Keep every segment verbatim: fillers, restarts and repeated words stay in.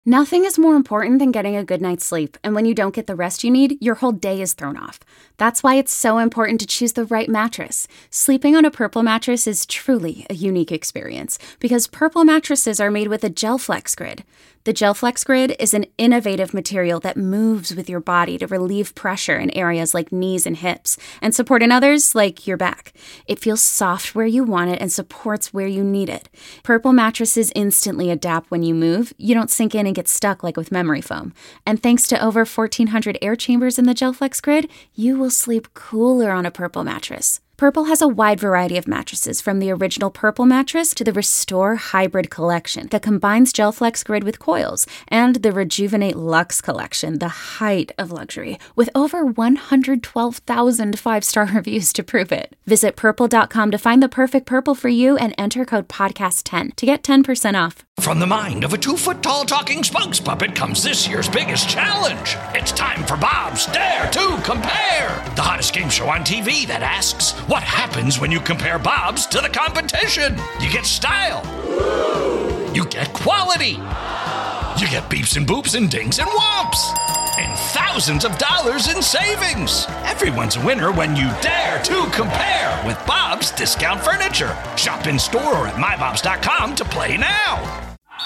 Nothing is more important than getting a good night's sleep, and when you don't get the rest you need, your whole day is thrown off. That's why it's so important to choose the right mattress. Sleeping on a Purple mattress is truly a unique experience, because Purple mattresses are made with a GelFlex Grid. The GelFlex Grid is an innovative material that moves with your body to relieve pressure in areas like knees and hips, and support in others like your back. It feels soft where you want it and supports where you need it. Purple mattresses instantly adapt when you move. You don't sink in and get stuck like with memory foam. And thanks to over fourteen hundred air chambers in the GelFlex Grid, you will sleep cooler on a Purple mattress. Purple has a wide variety of mattresses, from the original Purple mattress to the Restore Hybrid collection that combines GelFlex Grid with coils, and the Rejuvenate Luxe collection, the height of luxury, with over one hundred twelve thousand five-star reviews to prove it. Visit purple dot com to find the perfect Purple for you and enter code podcast ten to get ten percent off. From the mind of a two-foot-tall talking spokes puppet comes this year's biggest challenge. It's time for Bob's Dare to Compare, the hottest game show on T V that asks, what happens when you compare Bob's to the competition? You get style. You get quality. You get beeps and boops and dings and whomps. And thousands of dollars in savings. Everyone's a winner when you dare to compare with Bob's Discount Furniture. Shop in store or at my bobs dot com to play now.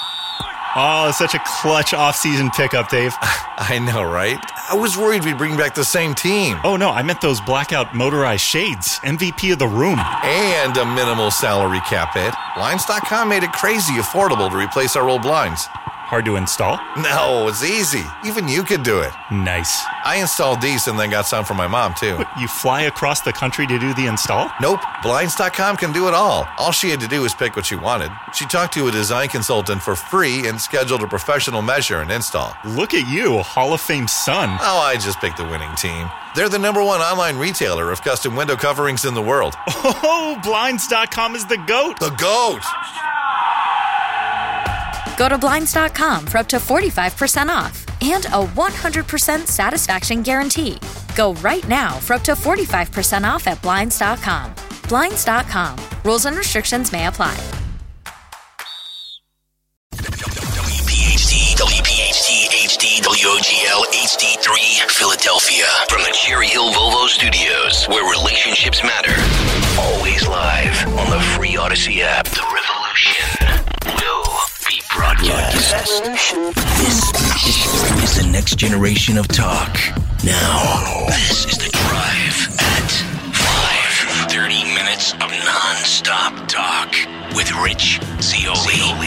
Oh, such a clutch off-season pickup, Dave. I know, right? I was worried we'd bring back the same team. Oh, no, I meant those blackout motorized shades. M V P of the room. And a minimal salary cap hit. Blinds dot com made it crazy affordable to replace our old blinds. Hard to install? No, it's easy. Even you could do it. Nice. I installed these and then got some for my mom, too. What, you fly across the country to do the install? Nope. Blinds dot com can do it all. All she had to do was pick what she wanted. She talked to a design consultant for free and scheduled a professional measure and install. Look at you, Hall of Fame son. Oh, I just picked the winning team. They're the number one online retailer of custom window coverings in the world. Oh, Blinds dot com is the GOAT. The GOAT! Go to Blinds dot com for up to forty-five percent off and a one hundred percent satisfaction guarantee. Go right now for up to forty-five percent off at Blinds dot com. Blinds dot com. Rules and restrictions may apply. W P H T, W P H T, H D, W O G L, H D three, Philadelphia. From the Cherry Hill Volvo Studios, where relationships matter. Always live on the free Odyssey app. The revolution will be broadcast. This is the next generation of talk. Now, this is The Drive at five. thirty minutes of non-stop talk with Rich Zeoli.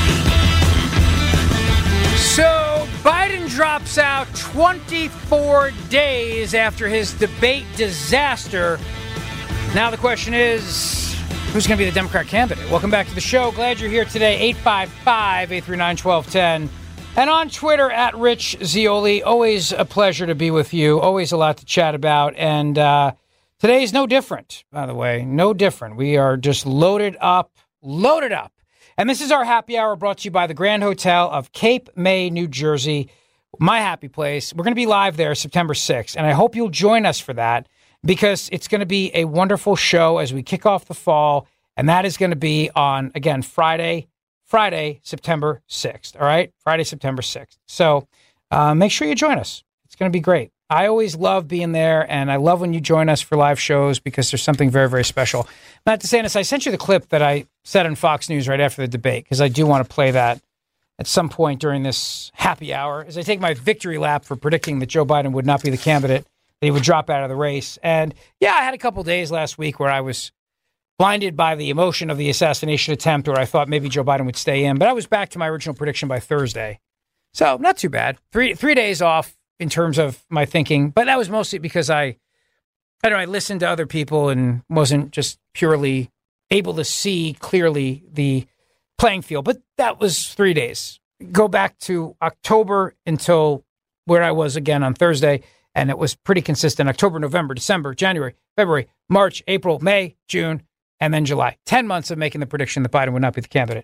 So, Biden drops out twenty-four days after his debate disaster. Now the question is, who's going to be the Democrat candidate? Welcome back to the show. Glad you're here today. eight five five, eight three nine, one two one zero. And on Twitter, at Rich Zeoli. Always a pleasure to be with you. Always a lot to chat about. And uh, today's no different, by the way. No different. We are just loaded up, loaded up. And this is our happy hour brought to you by the Grand Hotel of Cape May, New Jersey. My happy place. We're going to be live there September sixth. And I hope you'll join us for that, because it's going to be a wonderful show as we kick off the fall. And that is going to be on, again, Friday, Friday, September sixth. All right? Friday, September sixth. So uh, make sure you join us. It's going to be great. I always love being there, and I love when you join us for live shows because there's something very, very special. Matt DeSantis, I sent you the clip that I said on Fox News right after the debate, because I do want to play that at some point during this happy hour as I take my victory lap for predicting that Joe Biden would not be the candidate, that he would drop out of the race. And yeah, I had a couple days last week where I was blinded by the emotion of the assassination attempt, where I thought maybe Joe Biden would stay in, but I was back to my original prediction by Thursday. So not too bad. Three three days off in terms of my thinking, but that was mostly because I, I don't know, I listened to other people and wasn't just purely able to see clearly the playing field. But that was three days. Go back to October until where I was again on Thursday, and it was pretty consistent. October, November, December, January, February, March, April, May, June, and then July. Ten months of making the prediction that Biden would not be the candidate.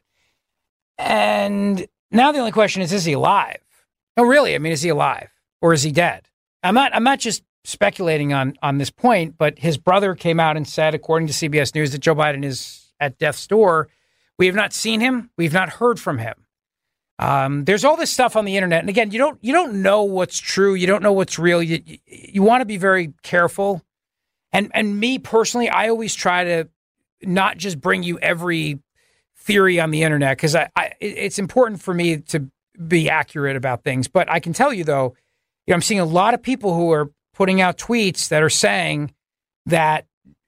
And now the only question is, is he alive? No, really. I mean, is he alive or is he dead? I'm not, I'm not just speculating on, on this point, but his brother came out and said, according to C B S News, that Joe Biden is at death's door. We have not seen him. We've not heard from him. Um, there's all this stuff on the internet, and again, you don't you don't know what's true, you don't know what's real. You you, you want to be very careful. And and me personally, I always try to not just bring you every theory on the internet because I, I it's important for me to be accurate about things. But I can tell you though, you know, I'm seeing a lot of people who are putting out tweets that are saying that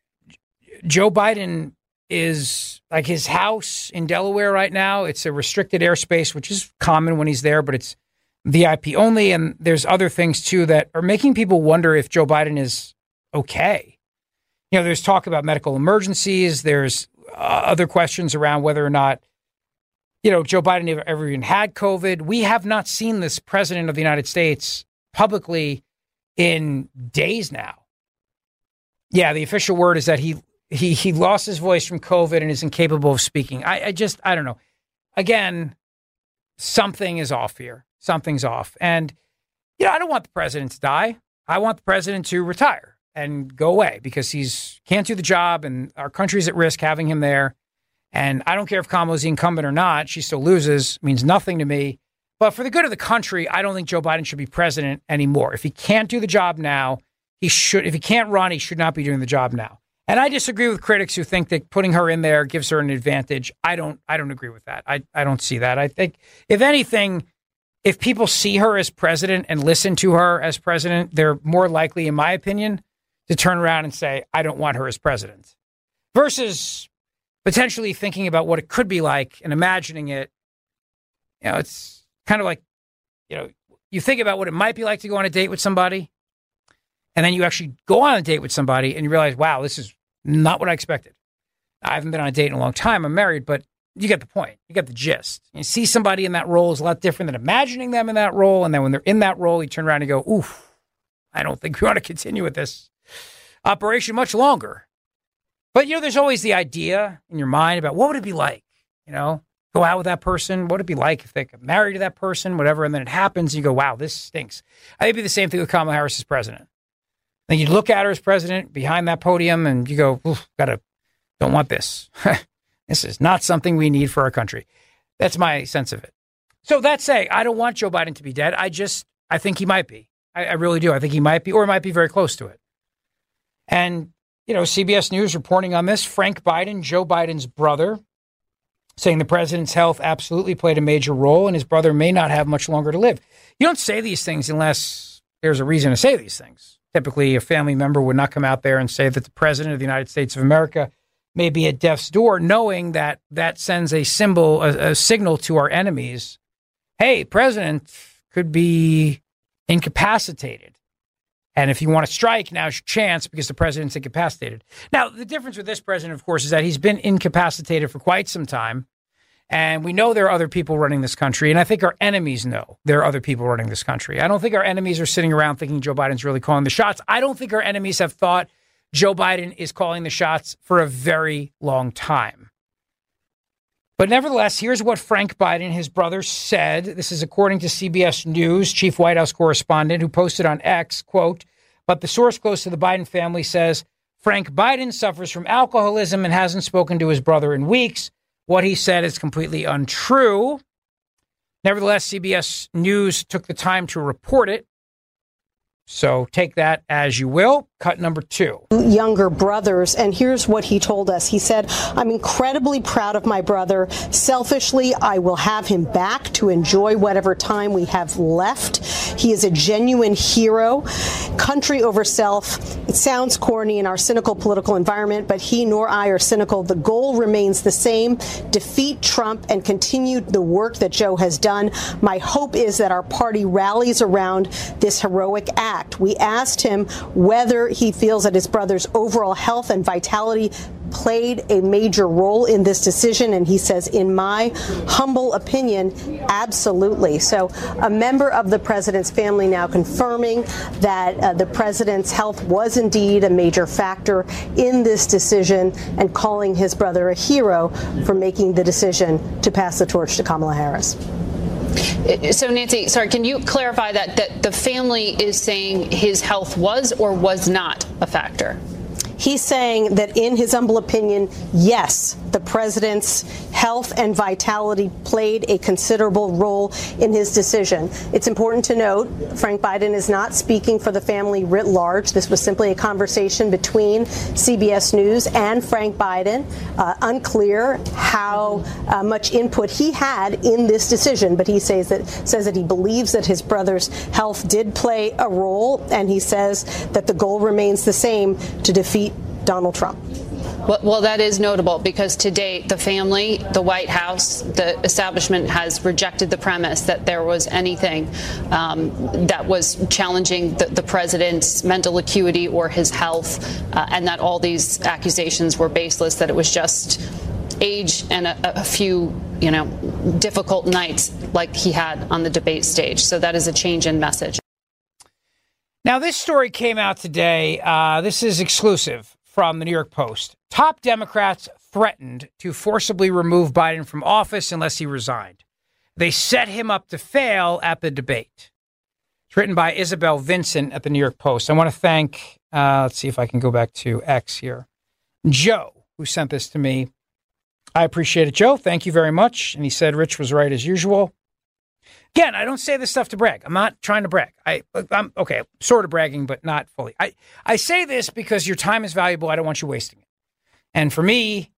Joe Biden is like his house in Delaware right now. It's a restricted airspace, which is common when he's there, but it's V I P only. And there's other things too that are making people wonder if Joe Biden is okay. You know, there's talk about medical emergencies. There's uh, other questions around whether or not, you know, Joe Biden ever, ever even had COVID. We have not seen this president of the United States publicly in days now. Yeah, the official word is that he he he lost his voice from COVID and is incapable of speaking. I, I just, I don't know. Again, something is off here. Something's off. And, you know, I don't want the president to die. I want the president to retire and go away because he's can't do the job and our country's at risk having him there. And I don't care if Kamala's the incumbent or not. She still loses. It means nothing to me. But for the good of the country, I don't think Joe Biden should be president anymore. If he can't do the job now, he should. If he can't run, he should not be doing the job now. And I disagree with critics who think that putting her in there gives her an advantage. I don't. I don't agree with that. I, I don't see that. I think, if anything, if people see her as president and listen to her as president, they're more likely, in my opinion, to turn around and say, I don't want her as president. Versus potentially thinking about what it could be like and imagining it. You know, it's kind of like, you know, you think about what it might be like to go on a date with somebody. And then you actually go on a date with somebody and you realize, wow, this is not what I expected. I haven't been on a date in a long time. I'm married, but you get the point. You get the gist. You see somebody in that role is a lot different than imagining them in that role. And then when they're in that role, you turn around and go, oof, I don't think we want to continue with this operation much longer. But, you know, there's always the idea in your mind about what would it be like, you know, go out with that person. What would it be like if they got married to that person, whatever. And then it happens. And you go, wow, this stinks. I think it'd be the same thing with Kamala Harris as president. Then you look at her as president behind that podium and you go, oof, gotta, don't want this. This is not something we need for our country. That's my sense of it. So that say, I don't want Joe Biden to be dead. I just, I think he might be. I, I really do. I think he might be, or might be very close to it. And, you know, C B S News reporting on this, Frank Biden, Joe Biden's brother, saying the president's health absolutely played a major role and his brother may not have much longer to live. You don't say these things unless there's a reason to say these things. Typically, a family member would not come out there and say that the president of the United States of America may be at death's door, knowing that that sends a symbol, a, a signal to our enemies. Hey, president could be incapacitated. And if you want to strike, now's your chance because the president's incapacitated. Now, the difference with this president, of course, is that he's been incapacitated for quite some time. And we know there are other people running this country. And I think our enemies know there are other people running this country. I don't think our enemies are sitting around thinking Joe Biden's really calling the shots. I don't think our enemies have thought Joe Biden is calling the shots for a very long time. But nevertheless, here's what Frank Biden, his brother, said. This is according to C B S News, chief White House correspondent who posted on X, quote, but the source close to the Biden family says Frank Biden suffers from alcoholism and hasn't spoken to his brother in weeks. What he said is completely untrue. Nevertheless, C B S News took the time to report it. So take that as you will. Cut number two. Younger brothers. And here's what he told us. He said, I'm incredibly proud of my brother. Selfishly, I will have him back to enjoy whatever time we have left. He is a genuine hero. Country over self. It sounds corny in our cynical political environment, but he nor I are cynical. The goal remains the same. Defeat Trump and continue the work that Joe has done. My hope is that our party rallies around this heroic act. We asked him whether he feels that his brother's overall health and vitality played a major role in this decision, and he says, in my humble opinion, absolutely. So a member of the president's family now confirming that uh, the president's health was indeed a major factor in this decision and calling his brother a hero for making the decision to pass the torch to Kamala Harris. So, Nancy, sorry, can you clarify that, that the family is saying his health was or was not a factor? He's saying that in his humble opinion, yes, the president's health and vitality played a considerable role in his decision. It's important to note Frank Biden is not speaking for the family writ large. This was simply a conversation between C B S News and Frank Biden. Uh, unclear how uh, much input he had in this decision, but he says that says that he believes that his brother's health did play a role, and he says that the goal remains the same: to defeat Donald Trump. Well, well, that is notable because to date, the family, the White House, the establishment has rejected the premise that there was anything um, that was challenging the, the president's mental acuity or his health, uh, and that all these accusations were baseless, that it was just age and a, a few, you know, difficult nights like he had on the debate stage. So that is a change in message. Now, this story came out today. Uh, this is exclusive from the New York Post. Top Democrats threatened to forcibly remove Biden from office unless he resigned. They set him up to fail at the debate. It's written by Isabel Vincent at the New York Post. I want to thank, uh, let's see if I can go back to X here, Joe, who sent this to me. I appreciate it, Joe. Thank you very much. And he said Rich was right as usual. Again, I don't say this stuff to brag. I'm not trying to brag. I, I'm okay, sort of bragging, but not fully. I, I say this because your time is valuable. I don't want you wasting it. And for me,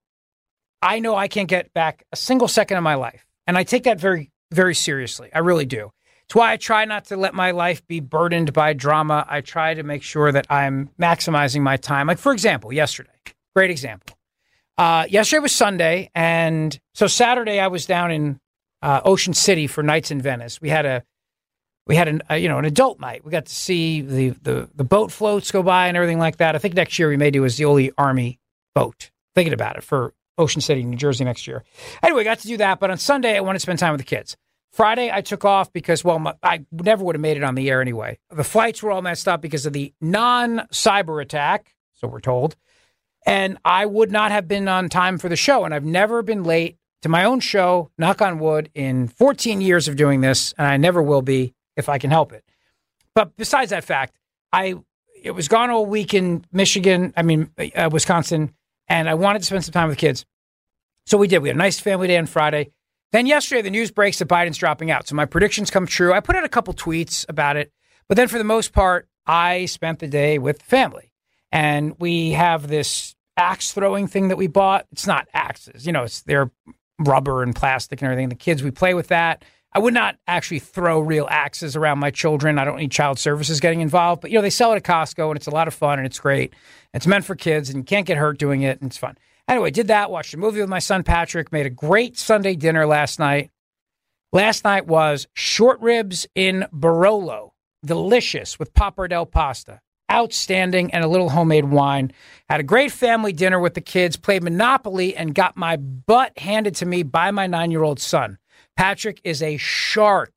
I know I can't get back a single second of my life. And I take that very, very seriously. I really do. It's why I try not to let my life be burdened by drama. I try to make sure that I'm maximizing my time. Like, for example, yesterday, great example. Uh, yesterday was Sunday. And so Saturday I was down in Uh, Ocean City for Nights in Venice. We had a, we had an, a, you know, an adult night. We got to see the, the the boat floats go by and everything like that. I think next year we may do a Zioli Army boat. Thinking about it for Ocean City, New Jersey next year. Anyway, got to do that. But on Sunday, I wanted to spend time with the kids. Friday, I took off because, well, my, I never would have made it on the air anyway. The flights were all messed up because of the non-cyber attack, so we're told. And I would not have been on time for the show. And I've never been late to my own show, knock on wood, in fourteen years of doing this, and I never will be if I can help it. But besides that fact, I it was gone all week in Michigan, I mean, uh, Wisconsin, and I wanted to spend some time with the kids. So we did. We had a nice family day on Friday. Then yesterday, the news breaks that Biden's dropping out. So my predictions come true. I put out a couple tweets about it. But then for the most part, I spent the day with the family. And we have this axe throwing thing that we bought. It's not axes. You know, it's they're rubber and plastic and everything. The kids, we play with that. I would not actually throw real axes around my children. I don't need child services getting involved. But, you know, they sell it at Costco, and it's a lot of fun, and it's great. It's meant for kids, and you can't get hurt doing it, and it's fun. Anyway, did that, watched a movie with my son Patrick, made a great Sunday dinner last night. Last night was short ribs in Barolo. Delicious with pappardelle pasta. Outstanding, and a little homemade wine. Had a great family dinner with the kids, played Monopoly, and got my butt handed to me by my nine-year-old son. Patrick is a shark.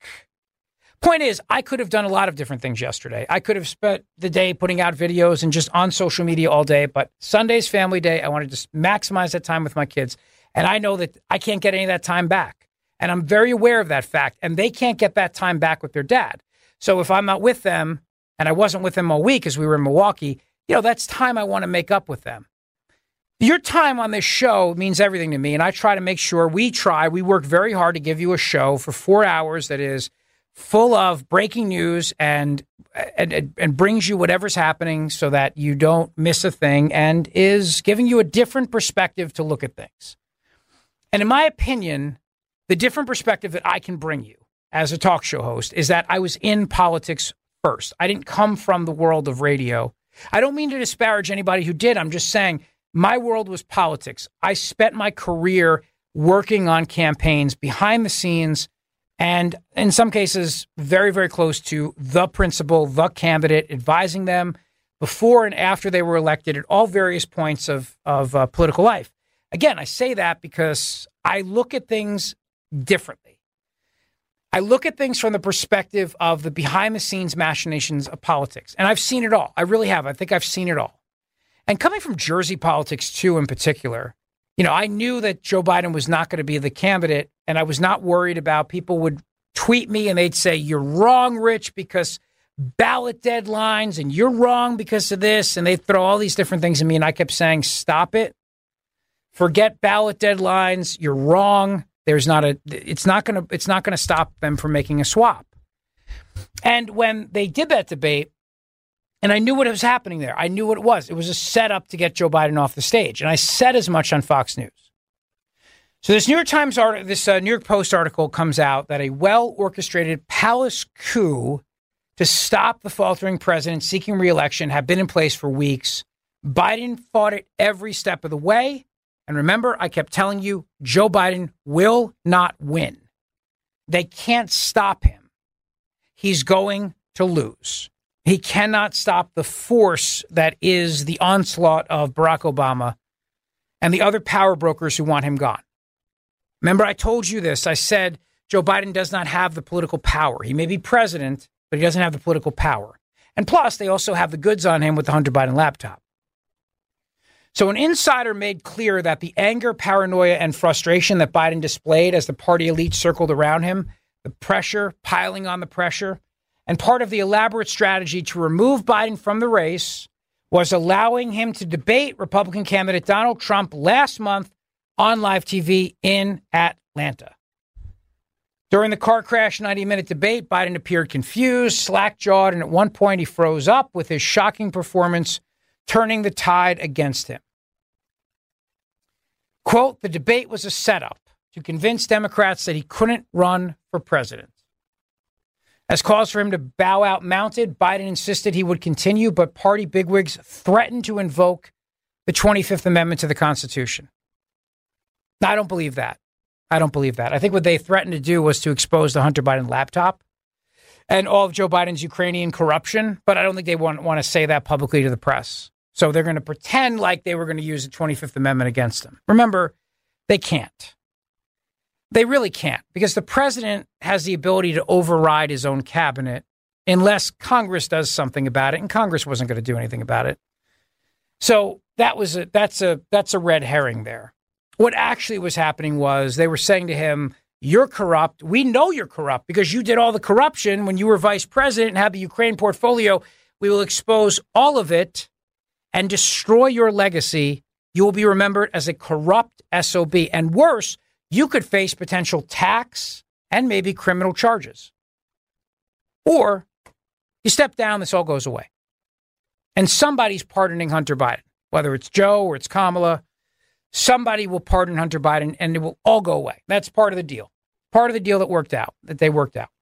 Point is, I could have done a lot of different things yesterday. I could have spent the day putting out videos and just on social media all day, but Sunday's family day, I wanted to maximize that time with my kids, and I know that I can't get any of that time back, and I'm very aware of that fact, and they can't get that time back with their dad. So if I'm not with them, and I wasn't with them all week as we were in Milwaukee, you know, that's time I want to make up with them. Your time on this show means everything to me, and I try to make sure we try, we work very hard to give you a show for four hours that is full of breaking news and, and, and brings you whatever's happening so that you don't miss a thing and is giving you a different perspective to look at things. And in my opinion, the different perspective that I can bring you as a talk show host is that I was in politics first. I didn't come from the world of radio. I don't mean to disparage anybody who did. I'm just saying my world was politics. I spent my career working on campaigns behind the scenes and in some cases very, very close to the principal, the candidate, advising them before and after they were elected at all various points of, of uh, political life. Again, I say that because I look at things differently. I look at things from the perspective of the behind-the-scenes machinations of politics. And I've seen it all. I really have. I think I've seen it all. And coming from Jersey politics, too, in particular, you know, I knew that Joe Biden was not going to be the candidate, and I was not worried about people would tweet me and they'd say, you're wrong, Rich, because ballot deadlines, and you're wrong because of this, and they'd throw all these different things at me, and I kept saying, stop it. Forget ballot deadlines. You're wrong. There's not a, it's not going to, it's not going to stop them from making a swap. And when they did that debate, and I knew what was happening there. I knew what it was. It was a setup to get Joe Biden off the stage. And I said as much on Fox News. So this New York Times article, this uh, New York Post article comes out that a well-orchestrated palace coup to stop the faltering president seeking re-election had been in place for weeks. Biden fought it every step of the way. And remember, I kept telling you, Joe Biden will not win. They can't stop him. He's going to lose. He cannot stop the force that is the onslaught of Barack Obama and the other power brokers who want him gone. Remember, I told you this. I said Joe Biden does not have the political power. He may be president, but he doesn't have the political power. And plus, they also have the goods on him with the Hunter Biden laptop. So an insider made clear that the anger, paranoia, and frustration that Biden displayed as the party elite circled around him, the pressure, piling on the pressure, and part of the elaborate strategy to remove Biden from the race was allowing him to debate Republican candidate Donald Trump last month on live T V in Atlanta. During the car crash ninety-minute debate, Biden appeared confused, slack-jawed, and at one point he froze up with his shocking performance, turning the tide against him. Quote, the debate was a setup to convince Democrats that he couldn't run for president. As calls for him to bow out mounted, Biden insisted he would continue, but party bigwigs threatened to invoke the twenty-fifth Amendment to the Constitution. I don't believe that. I don't believe that. I think what they threatened to do was to expose the Hunter Biden laptop and all of Joe Biden's Ukrainian corruption, but I don't think they want, want to say that publicly to the press. So they're going to pretend like they were going to use the twenty-fifth Amendment against him. Remember, they can't. They really can't, because the president has the ability to override his own cabinet unless Congress does something about it, and Congress wasn't going to do anything about it. So that was a, that's a that's a red herring there. What actually was happening was they were saying to him, you're corrupt. We know you're corrupt because you did all the corruption when you were vice president and had the Ukraine portfolio. We will expose all of it and destroy your legacy. You will be remembered as a corrupt S O B. And worse, you could face potential tax and maybe criminal charges. Or you step down, this all goes away. And somebody's pardoning Hunter Biden, whether it's Joe or it's Kamala. Somebody will pardon Hunter Biden and it will all go away. That's part of the deal. Part of the deal that worked out, that they worked out.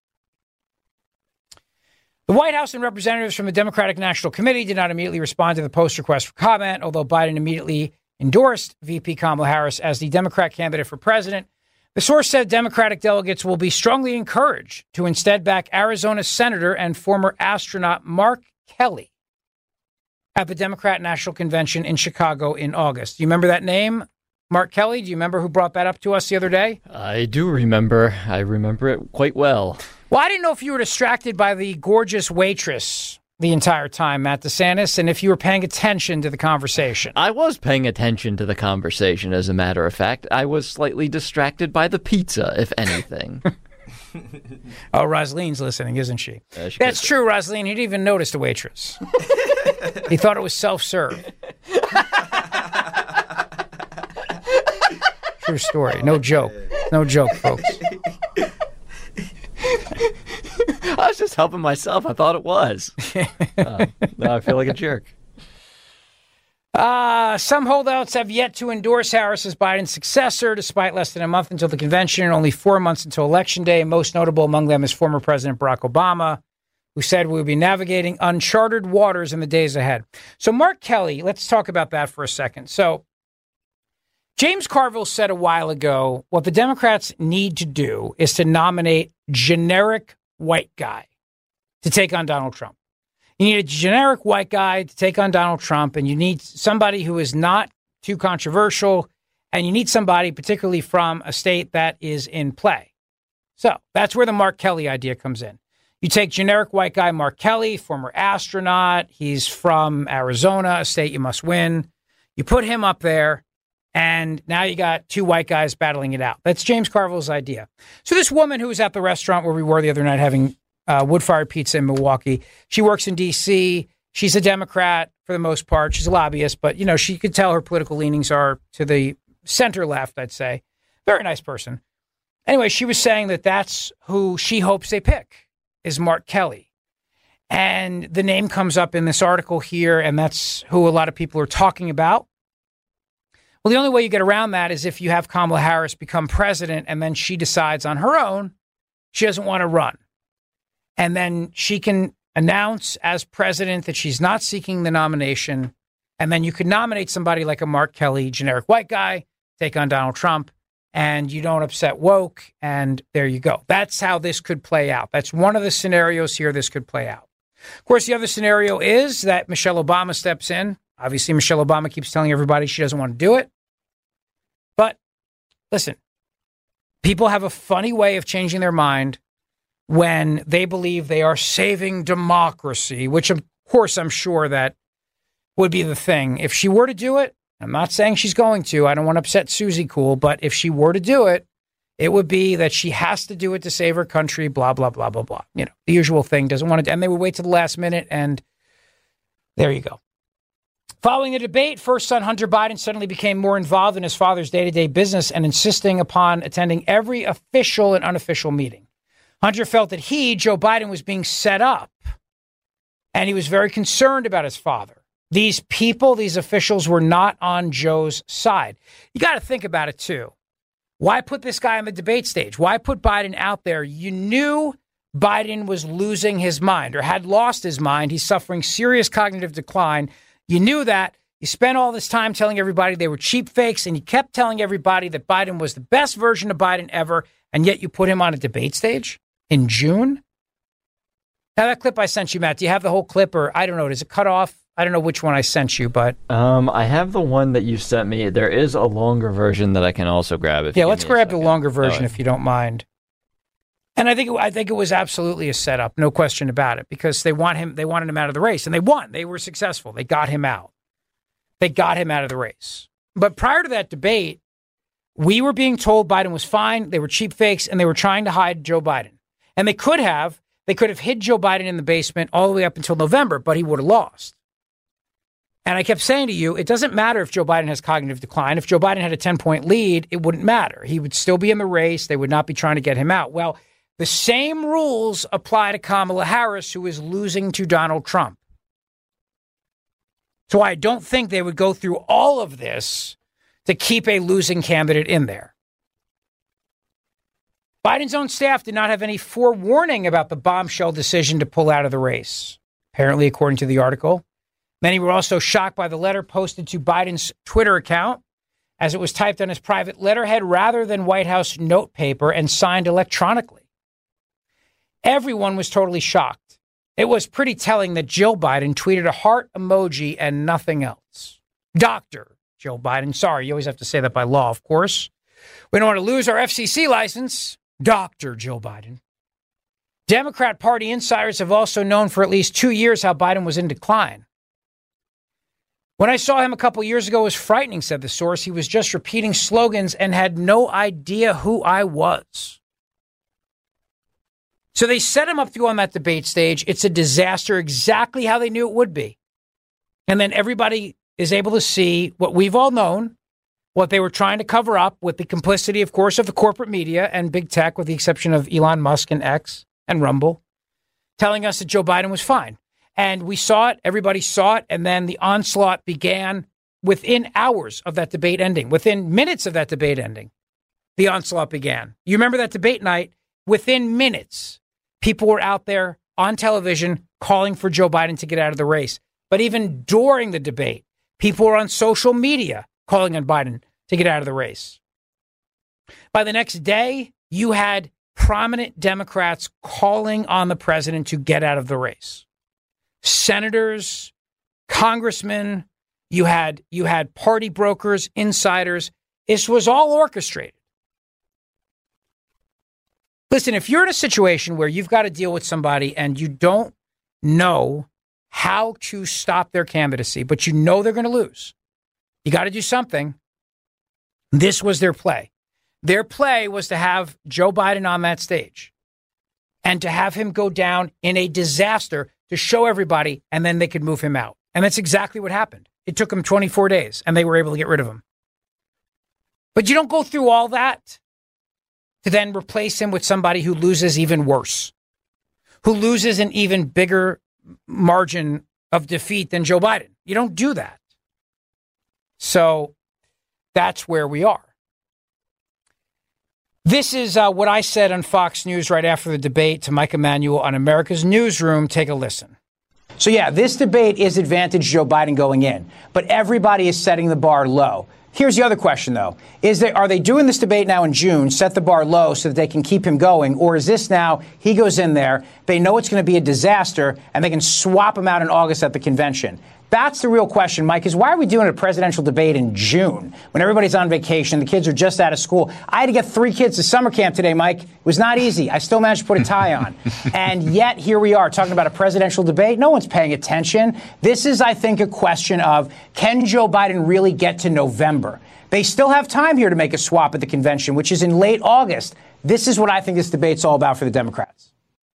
The White House and representatives from the Democratic National Committee did not immediately respond to the Post request for comment, although Biden immediately endorsed V P Kamala Harris as the Democrat candidate for president. The source said Democratic delegates will be strongly encouraged to instead back Arizona Senator and former astronaut Mark Kelly at the Democrat National Convention in Chicago in August. Do you remember that name, Mark Kelly? Do you remember who brought that up to us the other day? I do remember. I remember it quite well. Well, I didn't know if you were distracted by the gorgeous waitress the entire time, Matt DeSantis, and if you were paying attention to the conversation. I was paying attention to the conversation, as a matter of fact. I was slightly distracted by the pizza, if anything. Oh, Rosaleen's listening, isn't she? Uh, she That's true, Rosaleen. He didn't even notice the waitress. He thought it was self-serve. True story. No joke. No joke, folks. I was just helping myself. I thought it was. uh, now I feel like a jerk. Uh, some holdouts have yet to endorse Harris as Biden's successor, despite less than a month until the convention and only four months until Election Day. Most notable among them is former President Barack Obama, who said we'll be navigating uncharted waters in the days ahead. So Mark Kelly, let's talk about that for a second. So James Carville said a while ago, what the Democrats need to do is to nominate generic white guy to take on Donald Trump. You need a generic white guy to take on Donald Trump, and you need somebody who is not too controversial, and you need somebody particularly from a state that is in play. So that's where the Mark Kelly idea comes in. You take generic white guy Mark Kelly, former astronaut. He's from Arizona, a state you must win. You put him up there, and now you got two white guys battling it out. That's James Carville's idea. So this woman who was at the restaurant where we were the other night having uh, wood-fired pizza in Milwaukee, she works in D C. She's a Democrat for the most part. She's a lobbyist, but, you know, she could tell her political leanings are to the center left, I'd say. Very nice person. Anyway, she was saying that that's who she hopes they pick, is Mark Kelly. And the name comes up in this article here, and that's who a lot of people are talking about. Well, the only way you get around that is if you have Kamala Harris become president, and then she decides on her own she doesn't want to run. And then she can announce as president that she's not seeking the nomination. And then you could nominate somebody like a Mark Kelly, generic white guy, take on Donald Trump, and you don't upset woke. And there you go. That's how this could play out. That's one of the scenarios here this could play out. Of course, the other scenario is that Michelle Obama steps in. Obviously, Michelle Obama keeps telling everybody she doesn't want to do it. But listen, people have a funny way of changing their mind when they believe they are saving democracy, which, of course, I'm sure that would be the thing. If she were to do it, I'm not saying she's going to. I don't want to upset Susie Cool, but if she were to do it, it would be that she has to do it to save her country, blah, blah, blah, blah, blah. You know, the usual thing, doesn't want to, and they would wait to the last minute, and there you go. Following the debate, first son Hunter Biden suddenly became more involved in his father's day-to-day business and insisting upon attending every official and unofficial meeting. Hunter felt that he, Joe Biden, was being set up, and he was very concerned about his father. These people, these officials, were not on Joe's side. You got to think about it, too. Why put this guy on the debate stage? Why put Biden out there? You knew Biden was losing his mind or had lost his mind. He's suffering serious cognitive decline. You knew that. You spent all this time telling everybody they were cheap fakes, and you kept telling everybody that Biden was the best version of Biden ever, and yet you put him on a debate stage in June? Now, that clip I sent you, Matt, do you have the whole clip, or I don't know, does it cut off? I don't know which one I sent you, but... Um, I have the one that you sent me. There is a longer version that I can also grab. If yeah, you let's grab the longer version, oh, if you don't mind. And I think it, I think it was absolutely a setup, no question about it, because they want him. They wanted him out of the race, and they won. They were successful. They got him out. They got him out of the race. But prior to that debate, we were being told Biden was fine. They were cheap fakes, and they were trying to hide Joe Biden. And they could have. They could have hid Joe Biden in the basement all the way up until November, but he would have lost. And I kept saying to you, it doesn't matter if Joe Biden has cognitive decline. If Joe Biden had a ten-point lead, it wouldn't matter. He would still be in the race. They would not be trying to get him out. Well, the same rules apply to Kamala Harris, who is losing to Donald Trump. So I don't think they would go through all of this to keep a losing candidate in there. Biden's own staff did not have any forewarning about the bombshell decision to pull out of the race, apparently, according to the article. Many were also shocked by the letter posted to Biden's Twitter account, as it was typed on his private letterhead rather than White House note paper and signed electronically. Everyone was totally shocked. It was pretty telling that Jill Biden tweeted a heart emoji and nothing else. Doctor Jill Biden. Sorry, you always have to say that by law, of course. We don't want to lose our F C C license. Doctor Jill Biden. Democrat Party insiders have also known for at least two years how Biden was in decline. When I saw him a couple years ago, it was frightening, said the source. He was just repeating slogans and had no idea who I was. So they set him up to go on that debate stage. It's a disaster, exactly how they knew it would be. And then everybody is able to see what we've all known, what they were trying to cover up with the complicity, of course, of the corporate media and big tech, with the exception of Elon Musk and X and Rumble, telling us that Joe Biden was fine. And we saw it. Everybody saw it. And then the onslaught began within hours of that debate ending. Within minutes of that debate ending, the onslaught began. You remember that debate night? Within minutes, people were out there on television calling for Joe Biden to get out of the race. But even during the debate, people were on social media calling on Biden to get out of the race. By the next day, you had prominent Democrats calling on the president to get out of the race. Senators, congressmen, you had you had party brokers, insiders. This was all orchestrated. Listen, if you're in a situation where you've got to deal with somebody and you don't know how to stop their candidacy, but you know they're going to lose, you got to do something. This was their play. Their play was to have Joe Biden on that stage and to have him go down in a disaster to show everybody, and then they could move him out. And that's exactly what happened. It took them twenty-four days, and they were able to get rid of him. But you don't go through all that to then replace him with somebody who loses even worse, who loses an even bigger margin of defeat than Joe Biden. You don't do that. So that's where we are. This is uh, what I said on Fox News right after the debate to Mike Emanuel on America's Newsroom. Take a listen. So, yeah, this debate is advantage Joe Biden going in, but everybody is setting the bar low. Here's the other question, though. Is they, are they doing this debate now in June, set the bar low so that they can keep him going? Or is this now, he goes in there, they know it's going to be a disaster, and they can swap him out in August at the convention? That's the real question, Mike, is why are we doing a presidential debate in June when everybody's on vacation, the kids are just out of school? I had to get three kids to summer camp today, Mike. It was not easy. I still managed to put a tie on. And yet here we are talking about a presidential debate. No one's paying attention. This is, I think, a question of, can Joe Biden really get to November? They still have time here to make a swap at the convention, which is in late August. This is what I think this debate's all about for the Democrats.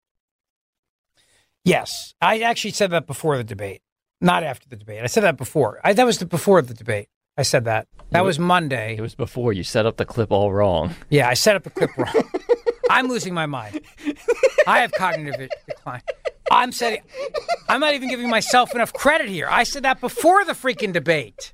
Yes, I actually said that before the debate. Not after the debate. I said that before. I, that was the, before the debate. I said that. That was, was Monday. It was before. You set up the clip all wrong. Yeah, I set up the clip wrong. I'm losing my mind. I have cognitive decline. I'm setting. I'm not even giving myself enough credit here. I said that before the freaking debate.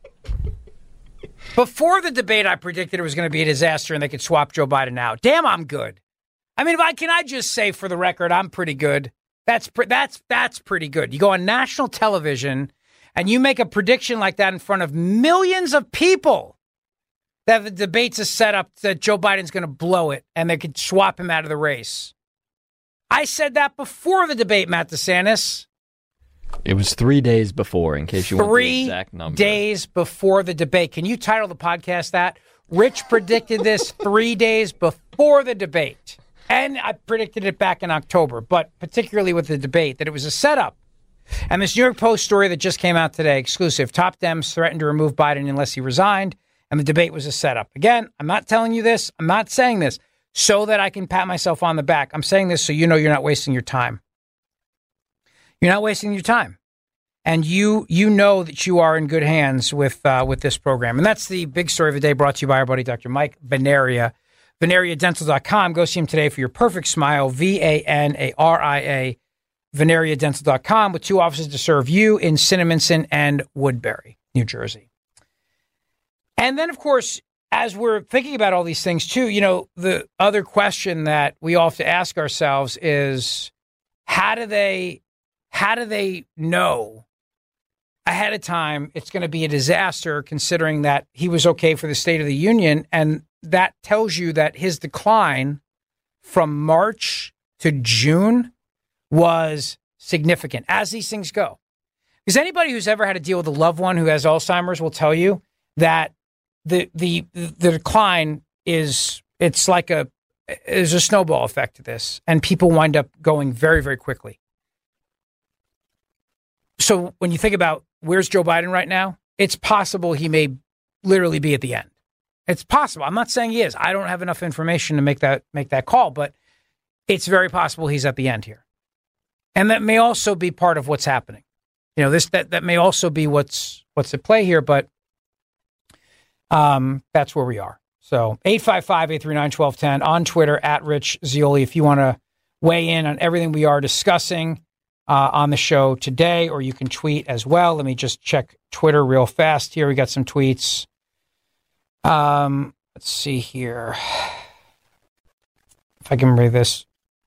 Before the debate, I predicted it was going to be a disaster and they could swap Joe Biden out. Damn, I'm good. I mean, if I can I just say for the record, I'm pretty good. That's pre- that's that's pretty good. You go on national television and you make a prediction like that in front of millions of people that the debate's a setup that Joe Biden's going to blow it and they could swap him out of the race. I said that before the debate, Matt DeSantis. It was three days before, in case you want the exact number. Three days before the debate. Can you title the podcast that? Rich predicted this three days before the debate. And I predicted it back in October, but particularly with the debate, that it was a setup. And this New York Post story that just came out today, exclusive, top Dems threatened to remove Biden unless he resigned, and the debate was a setup. Again, I'm not telling you this. I'm not saying this so that I can pat myself on the back. I'm saying this so you know you're not wasting your time. You're not wasting your time. And you you know that you are in good hands with uh, with this program. And that's the big story of the day, brought to you by our buddy, Doctor Mike Venaria. Venaria Dental dot com. Go see him today for your perfect smile. V A N A R I A. Venaria Dental dot com, with two offices to serve you in Cinnaminson and Woodbury, New Jersey. And then, of course, as we're thinking about all these things, too, you know, the other question that we all have to ask ourselves is, how do they, how do they know ahead of time it's going to be a disaster, considering that he was okay for the State of the Union? And that tells you that his decline from March to June was significant, as these things go. Because anybody who's ever had to deal with a loved one who has Alzheimer's will tell you that the the the decline is, it's like a, there's a snowball effect to this, and people wind up going very, very quickly. So when you think about where's Joe Biden right now, it's possible he may literally be at the end. It's possible. I'm not saying he is. I don't have enough information to make that make that call, but it's very possible he's at the end here. And that may also be part of what's happening. You know, this that, that may also be what's what's at play here, but um, that's where we are. So eight five five, eight three nine, one two one zero on Twitter, at Rich Zeoli, if you want to weigh in on everything we are discussing uh, on the show today, or you can tweet as well. Let me just check Twitter real fast here. We got some tweets. Um, let's see here. If I can read this.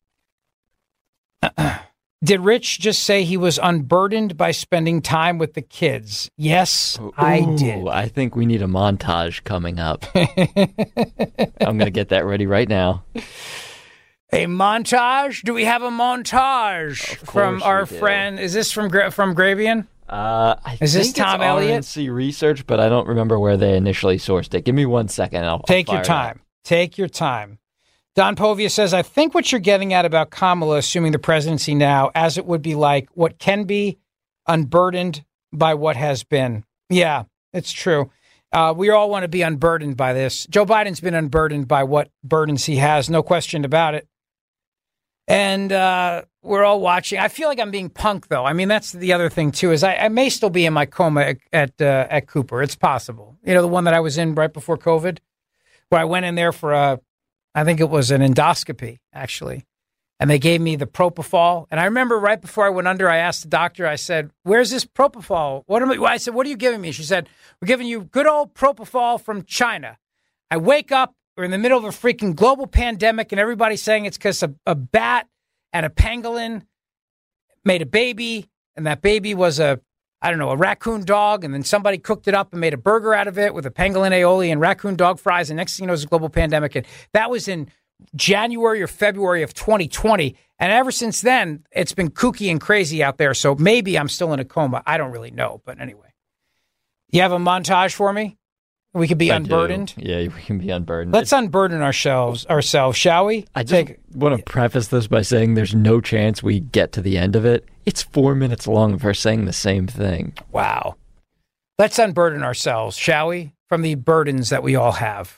Did Rich just say he was unburdened by spending time with the kids? Yes, Ooh, I did. I think we need a montage coming up. I'm going to get that ready right now. A montage? Do we have a montage from our friend? Is this from from Gravian? Uh, I Is think this Tom it's Elliott? R N C Research, but I don't remember where they initially sourced it. Give me one second. I'll Take I'll your time. Take your time. Don Povia says, I think what you're getting at about Kamala assuming the presidency now, as it would be like what can be unburdened by what has been. Yeah, it's true. Uh, we all want to be unburdened by this. Joe Biden's been unburdened by what burdens he has, no question about it. And uh, we're all watching. I feel like I'm being punked, though. I mean, that's the other thing, too, is I, I may still be in my coma at at, uh, at Cooper. It's possible. You know, the one that I was in right before COVID. where I went in there for a, I think it was an endoscopy, actually. And they gave me the propofol. And I remember right before I went under, I asked the doctor, I said, where's this propofol? What am I, I said, what are you giving me? She said, we're giving you good old propofol from China. I wake up, we're in the middle of a freaking global pandemic, and everybody's saying it's because a, a bat and a pangolin made a baby, and that baby was a, I don't know, a raccoon dog, and then somebody cooked it up and made a burger out of it with a pangolin aioli and raccoon dog fries, and next thing you know, it was a global pandemic. And that was in January or February of twenty twenty. And ever since then, it's been kooky and crazy out there. So maybe I'm still in a coma. I don't really know. But anyway, you have a montage for me? We could be I unburdened. Do. Yeah, we can be unburdened. Let's unburden ourselves, ourselves, shall we? I just Take, want to preface this by saying there's no chance we get to the end of it. It's four minutes long of her saying the same thing. Wow. Let's unburden ourselves, shall we? From the burdens that we all have.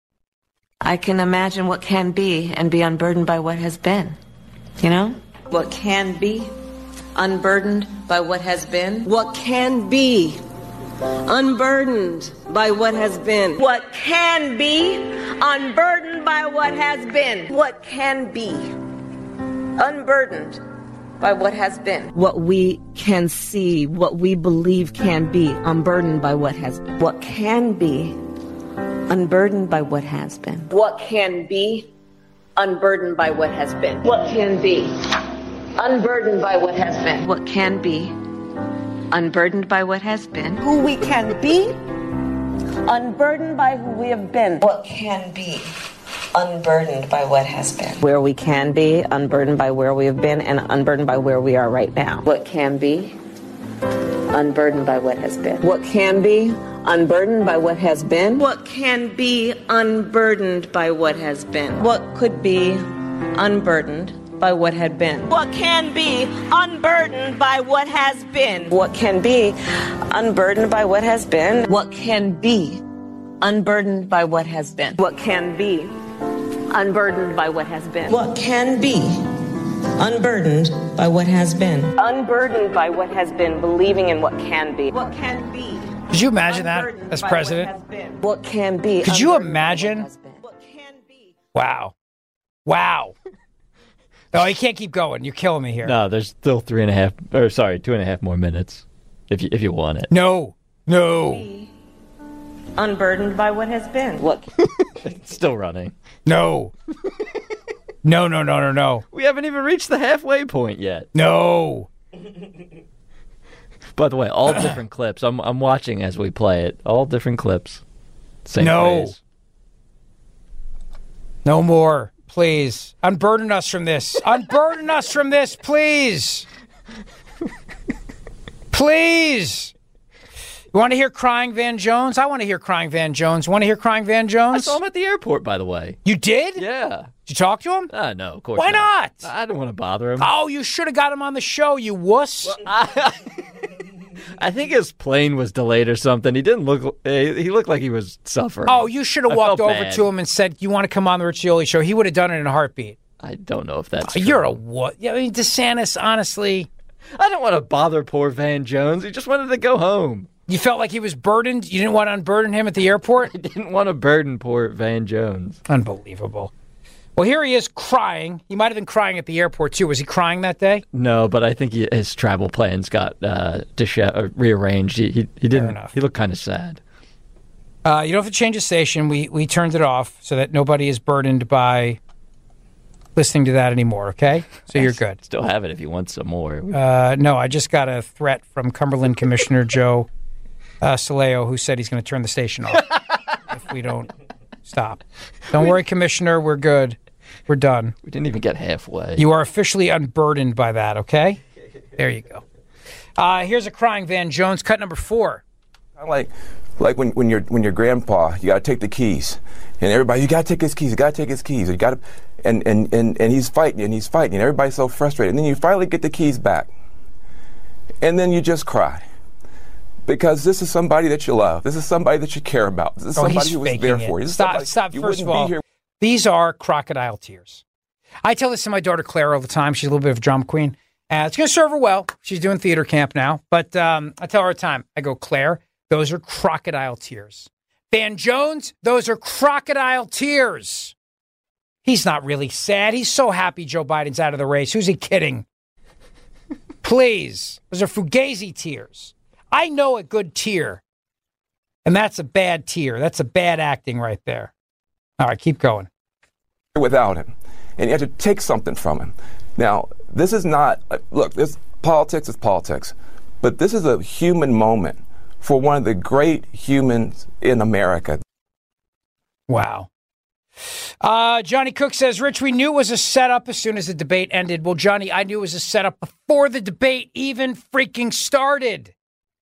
I can imagine what can be and be unburdened by what has been. You know? What can be unburdened by what has been. What can be unburdened by what has been. What can be unburdened by what has been. What can be unburdened by what has been. What we can see, what we believe can be unburdened by what has been. What can be unburdened by what has been. What can be unburdened by what has been. What can be unburdened by what has been. What can be unburdened by what has been. Who we can be unburdened by who we have been. What can be unburdened by what has been. Where we can be unburdened by where we have been and unburdened by where we are right now. What can be unburdened by what has been. What can be unburdened by what has been. What can be unburdened by what has been. What could be unburdened by what had been. What can be unburdened by what has been. What can be unburdened by what has been. What can be unburdened by what has been. What can be unburdened by what has been. What can be unburdened by what has been. Unburdened by what has been, believing in what can be. What can be. Could you imagine that as president? What, what can be. Could you imagine? What can be. Wow. Wow. Oh, you can't keep going. You're killing me here. No, there's still three and a half, or sorry, two and a half more minutes, if you if you want it. No, no. Unburdened by what has been. What? It's still running. No. No, no, no, no, no. We haven't even reached the halfway point yet. No. By the way, all different clips. I'm I'm watching as we play it. All different clips. Same no. phrase. No more. Please, unburden us from this. Unburden us from this, please. Please. You want to hear Crying Van Jones? I want to hear Crying Van Jones. Want to hear Crying Van Jones? I saw him at the airport, by the way. You did? Yeah. Did you talk to him? Uh, no, of course Why not? not? I don't want to bother him. Oh, you should have got him on the show, you wuss. Well, I, I think his plane was delayed or something. He didn't look. He looked like he was suffering. Oh, you should have I walked over bad. to him and said, "You want to come on the Riccioli show?" He would have done it in a heartbeat. I don't know if that's. Oh, true. you're a what? Yeah, I mean, DeSantis, honestly. I don't want to bother poor Van Jones. He just wanted to go home. You felt like he was burdened? You didn't want to unburden him at the airport? I didn't want to burden poor Van Jones. Unbelievable. Well, here he is crying. He might have been crying at the airport, too. Was he crying that day? No, but I think he, his travel plans got uh, dishe- uh, rearranged. He, he, he didn't. enough. He looked kind of sad. Uh, you don't have to change the station. We, we turned it off so that nobody is burdened by listening to that anymore, okay? So you're good. Still have it if you want some more. Uh, no, I just got a threat from Cumberland Commissioner Joe uh, Saleo, who said he's going to turn the station off if we don't stop. Don't worry, Commissioner. We're good. We're done. We didn't even get halfway. You are officially unburdened by that, okay? There you go. Uh, here's a Crying Van Jones, cut number four. I like like when, when you're when your grandpa, you gotta take the keys. And everybody, you gotta take his keys, you gotta take his keys. You gotta and, and, and, and he's fighting and he's fighting and everybody's so frustrated. And then you finally get the keys back. And then you just cry. Because this is somebody that you love. This is somebody that you care about. This is Oh, somebody he's who was faking there it. for you. This is Stop, somebody stop. you First of wouldn't all, be here. these are crocodile tears. I tell this to my daughter Claire all the time. She's a little bit of a drama queen. Uh, it's going to serve her well. She's doing theater camp now. But um, I tell her all the time, I go, Claire, those are crocodile tears. Van Jones, those are crocodile tears. He's not really sad. He's so happy Joe Biden's out of the race. Who's he kidding? Please. Those are Fugazi tears. I know a good tear. And that's a bad tear. That's a bad acting right there. All right, keep going. Without him. And you have to take something from him. Now, this is not, look, this politics is politics. But this is a human moment for one of the great humans in America. Wow. Uh, Johnny Cook says, Rich, we knew it was a setup as soon as the debate ended. Well, Johnny, I knew it was a setup before the debate even freaking started.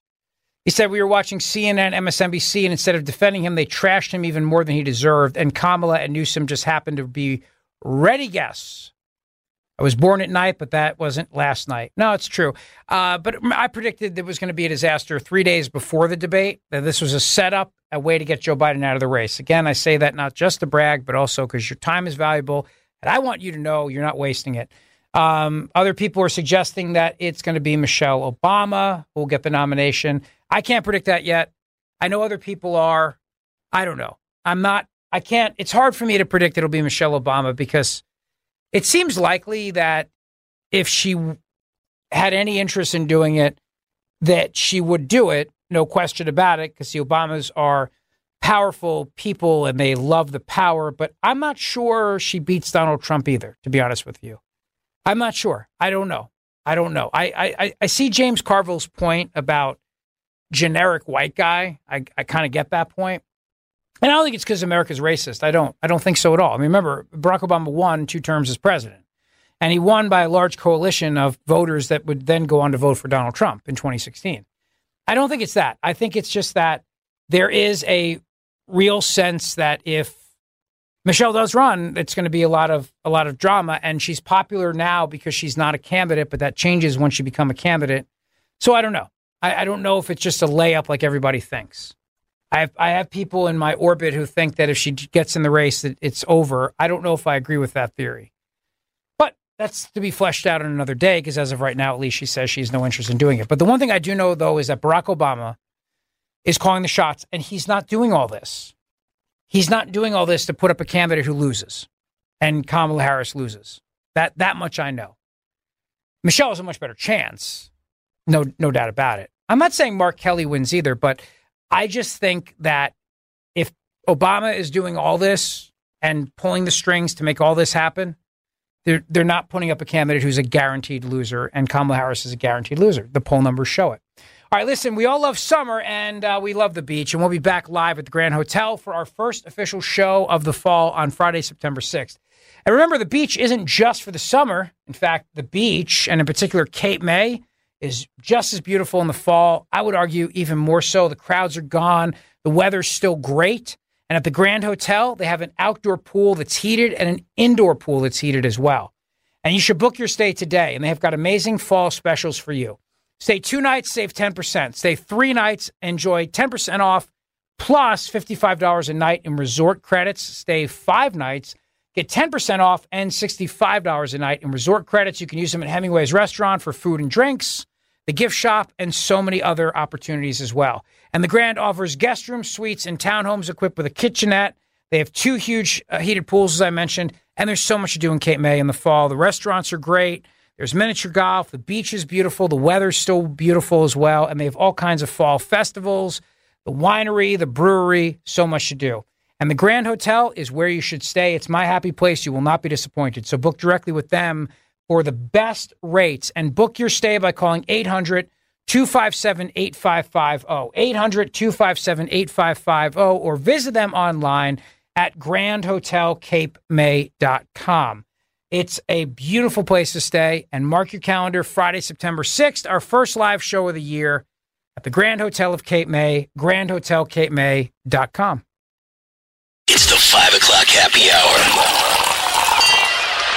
He said we were watching C N N, M S N B C, and instead of defending him, they trashed him even more than he deserved. And Kamala and Newsom just happened to be ready guests. I was born at night, but that wasn't last night. No, it's true. Uh, but I predicted there was going to be a disaster three days before the debate, that this was a setup, a way to get Joe Biden out of the race. Again, I say that not just to brag, but also because your time is valuable, and I want you to know you're not wasting it. Um, other people are suggesting that it's going to be Michelle Obama who will get the nomination. I can't predict that yet. I know other people are. I don't know. I'm not, I can't, it's hard for me to predict it'll be Michelle Obama because it seems likely that if she had any interest in doing it, that she would do it, no question about it, because the Obamas are powerful people and they love the power. But I'm not sure she beats Donald Trump either, to be honest with you. I'm not sure. I don't know. I don't know. I I, I see James Carville's point about generic white guy. I, I kind of get that point. And I don't think it's because America's racist. I don't. I don't think so at all. I mean, remember, Barack Obama won two terms as president. And he won by a large coalition of voters that would then go on to vote for Donald Trump in twenty sixteen. I don't think it's that. I think it's just that there is a real sense that if Michelle does run, it's going to be a lot of a lot of drama. And she's popular now because she's not a candidate, but that changes once you become a candidate. So I don't know. I, I don't know if it's just a layup like everybody thinks. I have, I have people in my orbit who think that if she gets in the race, that it's over. I don't know if I agree with that theory. But that's to be fleshed out on another day, because as of right now, at least she says she has no interest in doing it. But the one thing I do know, though, is that Barack Obama is calling the shots, and he's not doing all this. He's not doing all this to put up a candidate who loses, and Kamala Harris loses. That that much I know. Michelle has a much better chance, no no doubt about it. I'm not saying Mark Kelly wins either, but I just think that if Obama is doing all this and pulling the strings to make all this happen, they're, they're not putting up a candidate who's a guaranteed loser, and Kamala Harris is a guaranteed loser. The poll numbers show it. All right, listen, we all love summer, and uh, we love the beach, and we'll be back live at the Grand Hotel for our first official show of the fall on Friday, September sixth. And remember, the beach isn't just for the summer. In fact, the beach, and in particular Cape May, is just as beautiful in the fall. I would argue even more so. The crowds are gone. The weather's still great. And at the Grand Hotel, they have an outdoor pool that's heated and an indoor pool that's heated as well. And you should book your stay today. And they have got amazing fall specials for you. Stay two nights, save ten percent. Stay three nights, enjoy ten percent off, plus fifty-five dollars a night in resort credits. Stay five nights, get ten percent off and sixty-five dollars a night in resort credits. You can use them at Hemingway's restaurant for food and drinks, the gift shop, and so many other opportunities as well. And the Grand offers guest rooms, suites, and townhomes equipped with a kitchenette. They have two huge uh, heated pools, as I mentioned, and there's so much to do in Cape May in the fall. The restaurants are great. There's miniature golf. The beach is beautiful. The weather's still beautiful as well. And they have all kinds of fall festivals, the winery, the brewery, so much to do. And the Grand Hotel is where you should stay. It's my happy place. You will not be disappointed. So book directly with them for the best rates. And book your stay by calling eight hundred, two five seven, eight five five zero. eight hundred, two five seven, eight five five zero. Or visit them online at grand hotel cape may dot com. It's a beautiful place to stay. And mark your calendar, Friday, September sixth, our first live show of the year at the Grand Hotel of Cape May, grand hotel cape may dot com. It's the five o'clock happy hour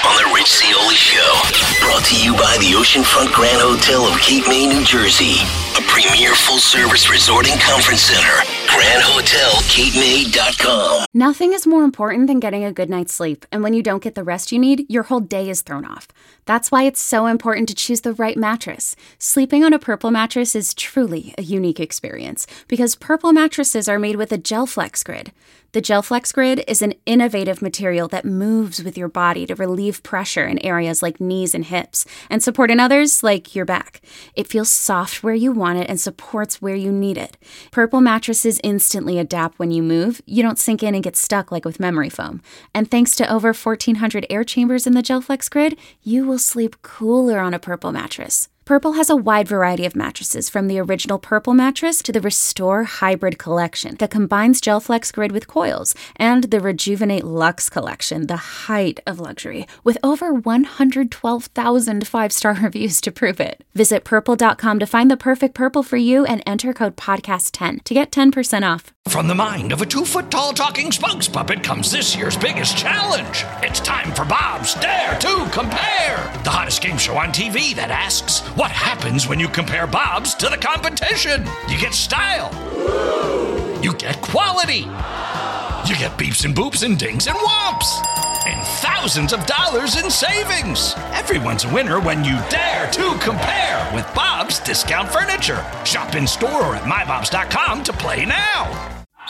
on The Rich Zeoli Show. Brought to you by the Oceanfront Grand Hotel of Cape May, New Jersey. A premier full-service resort and conference center. grand hotel cape may dot com. Nothing is more important than getting a good night's sleep, and when you don't get the rest you need, your whole day is thrown off. That's why it's so important to choose the right mattress. Sleeping on a Purple mattress is truly a unique experience because Purple mattresses are made with a GelFlex grid. The GelFlex grid is an innovative material that moves with your body to relieve pressure in areas like knees and hips and support in others like your back. It feels soft where you want it and supports where you need it. Purple mattresses instantly adapt when you move. You don't sink in and get stuck like with memory foam. And thanks to over fourteen hundred air chambers in the GelFlex grid, you will sleep cooler on a Purple mattress. Purple has a wide variety of mattresses, from the original Purple mattress to the Restore Hybrid collection that combines GelFlex grid with coils, and the Rejuvenate Luxe collection, the height of luxury, with over one hundred twelve thousand five-star reviews to prove it. Visit purple dot com to find the perfect Purple for you and enter code podcast ten to get ten percent off. From the mind of a two-foot-tall talking spokes puppet comes this year's biggest challenge. It's time for Bob's Dare to Compare, the hottest game show on T V that asks, what happens when you compare Bob's to the competition? You get style. You get quality. You get beeps and boops and dings and whomps. And thousands of dollars in savings. Everyone's a winner when you dare to compare with Bob's Discount Furniture. Shop in store or at my bobs dot com to play now.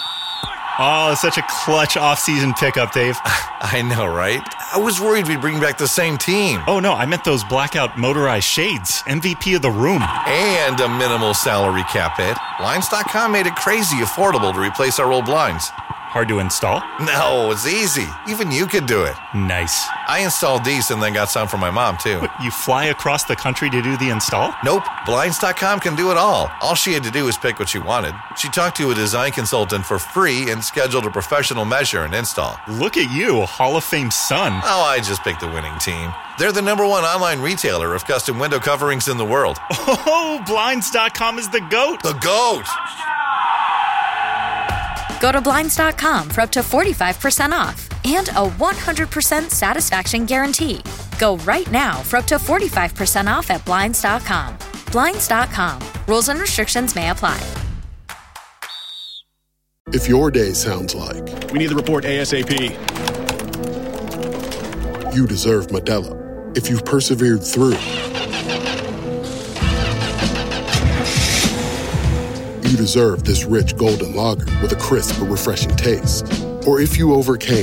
Oh, such a clutch off-season pickup, Dave. I know, right? I was worried we'd bring back the same team. Oh, no, I meant those blackout motorized shades. M V P of the room. And a minimal salary cap hit. Blinds dot com made it crazy affordable to replace our old blinds. Hard to install? No, it's easy. Even you could do it. Nice. I installed these and then got some for my mom, too. What, you fly across the country to do the install? Nope. Blinds dot com can do it all. All she had to do was pick what she wanted. She talked to a design consultant for free and scheduled a professional measure and install. Look at you, Hall of Fame son. Oh, I just picked the winning team. They're the number one online retailer of custom window coverings in the world. Oh, Blinds dot com is the GOAT. The GOAT! Go to Blinds dot com for up to forty-five percent off and a one hundred percent satisfaction guarantee. Go right now for up to forty-five percent off at Blinds dot com. Blinds dot com. Rules and restrictions may apply. If your day sounds like, we need the report ASAP, you deserve Modelo. If you've persevered through, you deserve this rich golden lager with a crisp but refreshing taste. Or if you overcame.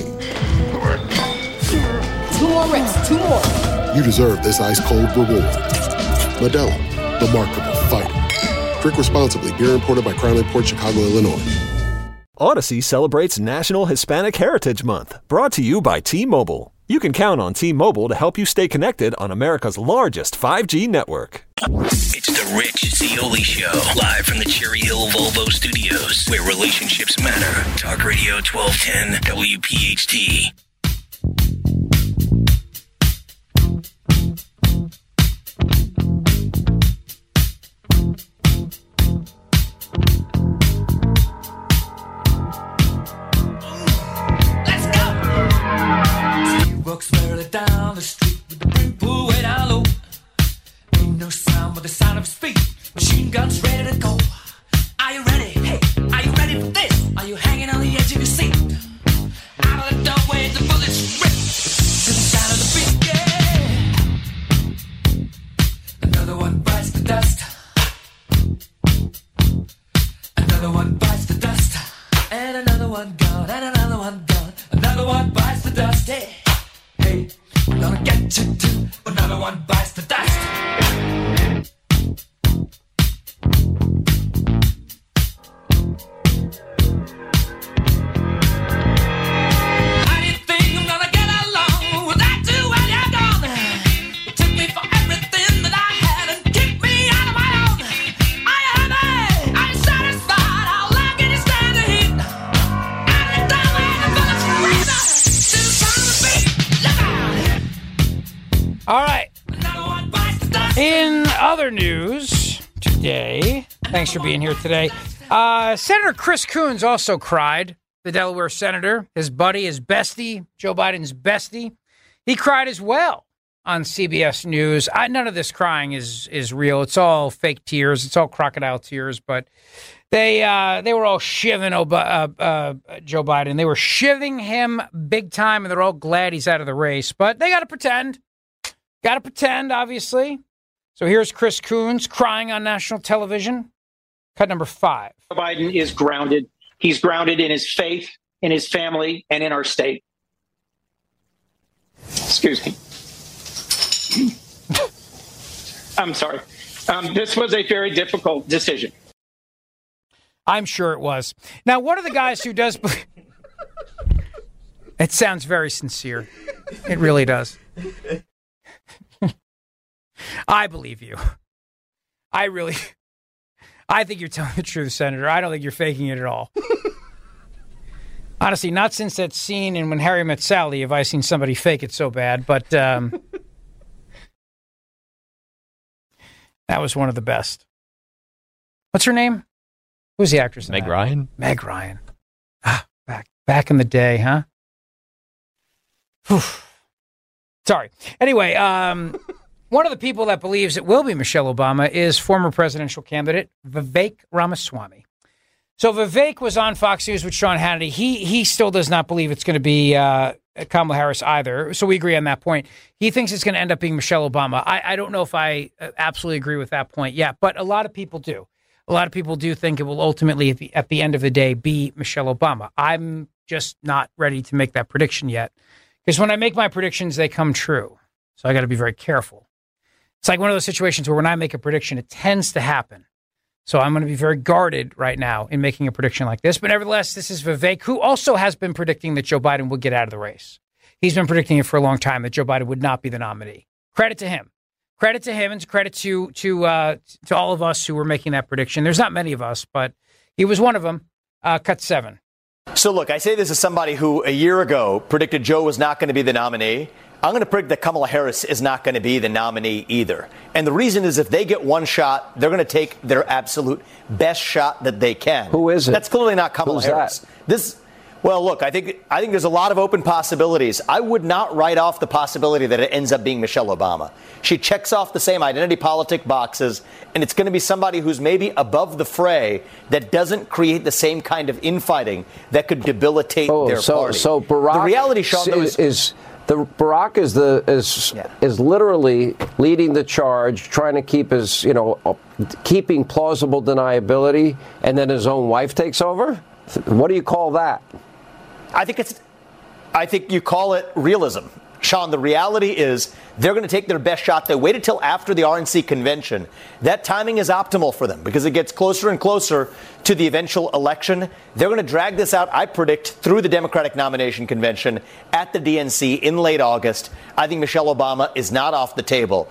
Two more reps, two more. You deserve this ice cold reward. Modelo, the Remarkable Fighter. Drink responsibly. Beer imported by Crown Imports, Chicago, Illinois. Odyssey celebrates National Hispanic Heritage Month, brought to you by T-Mobile. You can count on T-Mobile to help you stay connected on America's largest five G network. It's the Rich Zeoli Show, live from the Cherry Hill Volvo Studios, where relationships matter. Talk Radio twelve ten W P H T. Walks merrily down the street with the brim pulled way down low. Ain't no sound but the sound of his feet. Machine guns ready to go. Are you ready? Hey, are you ready for this? Are you hanging on the edge of your seat? Out of the doorway, the bullets rip to the sound of the beat. Yeah. Another one bites the dust. Another one bites the dust. And another one gone. And another one gone. Another one bites the dust. Hey. Hey, I'm gonna get you too. Another one bites the dust. How do you think I'm gonna get along without you when you're gone? You took me for everything that I had and kicked me out of my own. Are you happy? Are you satisfied? How long can you stand the heat? Out of the doorway, the bullets rip out to the sound of the beat. All right. In other news today, thanks for being here today. Uh, Senator Chris Coons also cried, the Delaware senator, his buddy, his bestie, Joe Biden's bestie. He cried as well on C B S News. I, none of this crying is is real. It's all fake tears. It's all crocodile tears. But they uh, they were all shivving Ob- uh, uh, Joe Biden. They were shivving him big time, and they're all glad he's out of the race. But they got to pretend. Got to pretend, obviously. So here's Chris Coons crying on national television. Cut number five. Joe Biden is grounded. He's grounded in his faith, in his family, and in our state. Excuse me. I'm sorry. Um, this was a very difficult decision. I'm sure it was. Now, one of the guys who does... It sounds very sincere. It really does. I believe you. I really... I think you're telling the truth, Senator. I don't think you're faking it at all. Honestly, not since that scene in When Harry Met Sally have I seen somebody fake it so bad, but um, that was one of the best. What's her name? Who's the actress? Meg in that? Ryan. Meg Ryan. Ah, back back in the day, huh? Whew. Sorry. Anyway, um, one of the people that believes it will be Michelle Obama is former presidential candidate Vivek Ramaswamy. So Vivek was on Fox News with Sean Hannity. He he still does not believe it's going to be uh, Kamala Harris either. So we agree on that point. He thinks it's going to end up being Michelle Obama. I, I don't know if I absolutely agree with that point yet, but a lot of people do. A lot of people do think it will ultimately, at the, at the end of the day, be Michelle Obama. I'm just not ready to make that prediction yet. Because when I make my predictions, they come true. So I got to be very careful. It's like one of those situations where when I make a prediction, it tends to happen. So I'm going to be very guarded right now in making a prediction like this. But nevertheless, this is Vivek, who also has been predicting that Joe Biden would get out of the race. He's been predicting it for a long time, that Joe Biden would not be the nominee. Credit to him. Credit to him and credit to to uh, to all of us who were making that prediction. There's not many of us, but he was one of them. Uh, cut seven. So look, I say this as somebody who a year ago predicted Joe was not going to be the nominee. I'm going to predict that Kamala Harris is not going to be the nominee either. And the reason is if they get one shot, they're going to take their absolute best shot that they can. Who is it? That's clearly not Kamala Who's Harris. That? This, well, look, I think I think there's a lot of open possibilities. I would not write off the possibility that it ends up being Michelle Obama. She checks off the same identity politic boxes, and it's going to be somebody who's maybe above the fray that doesn't create the same kind of infighting that could debilitate oh, their so, party. So Barack the reality, Sean, is, is, is the Barack is the is yeah. is literally leading the charge, trying to keep his you know keeping plausible deniability, and then his own wife takes over. What do you call that? I think it's, I think you call it realism. Sean, the reality is they're going to take their best shot. They waited till after the R N C convention. That timing is optimal for them because it gets closer and closer to the eventual election. They're going to drag this out, I predict, through the Democratic nomination convention at the D N C in late August. I think Michelle Obama is not off the table.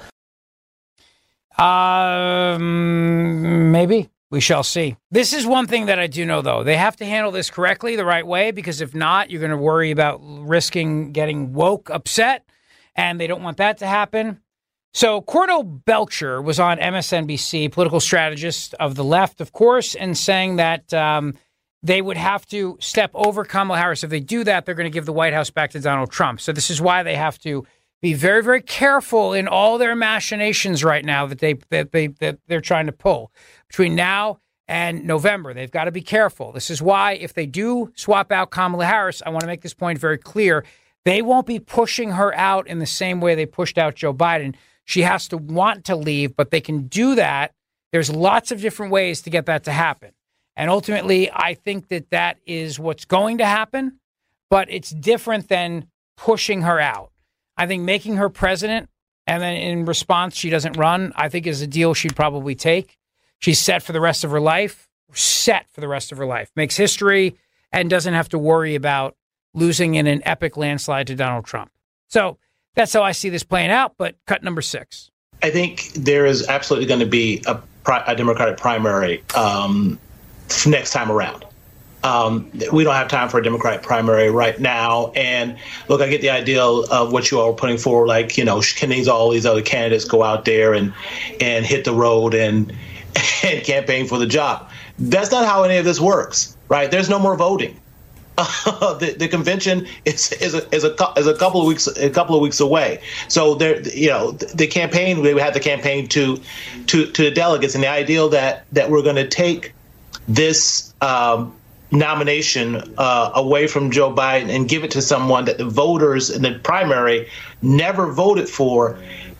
Um, maybe. We shall see. This is one thing that I do know, though. They have to handle this correctly, the right way, because if not, you're going to worry about risking getting woke upset, and they don't want that to happen. So Cornel Belcher was on M S N B C, political strategist of the left, of course, and saying that um, they would have to step over Kamala Harris. If they do that, they're going to give the White House back to Donald Trump. So this is why they have to be very, very careful in all their machinations right now that they that they that they're trying to pull between now and November. They've got to be careful. This is why if they do swap out Kamala Harris, I want to make this point very clear. They won't be pushing her out in the same way they pushed out Joe Biden. She has to want to leave, but they can do that. There's lots of different ways to get that to happen. And ultimately, I think that that is what's going to happen, but it's different than pushing her out. I think making her president and then in response she doesn't run, I think is a deal she'd probably take. She's set for the rest of her life, set for the rest of her life, makes history and doesn't have to worry about losing in an epic landslide to Donald Trump. So that's how I see this playing out. But cut number six. I think there is absolutely going to be a, a Democratic primary um, next time around. Um, we don't have time for a Democratic primary right now. And look, I get the idea of what you all are putting forward, like, you know, can these all these other candidates go out there and and hit the road and and campaign for the job? That's not how any of this works, right? There's no more voting. Uh, the, the convention is is a, is a is a couple of weeks a couple of weeks away. So there, you know, the, the campaign we had the campaign to to to the delegates, and the idea that that we're going to take this um, nomination uh, away from Joe Biden and give it to someone that the voters in the primary never voted for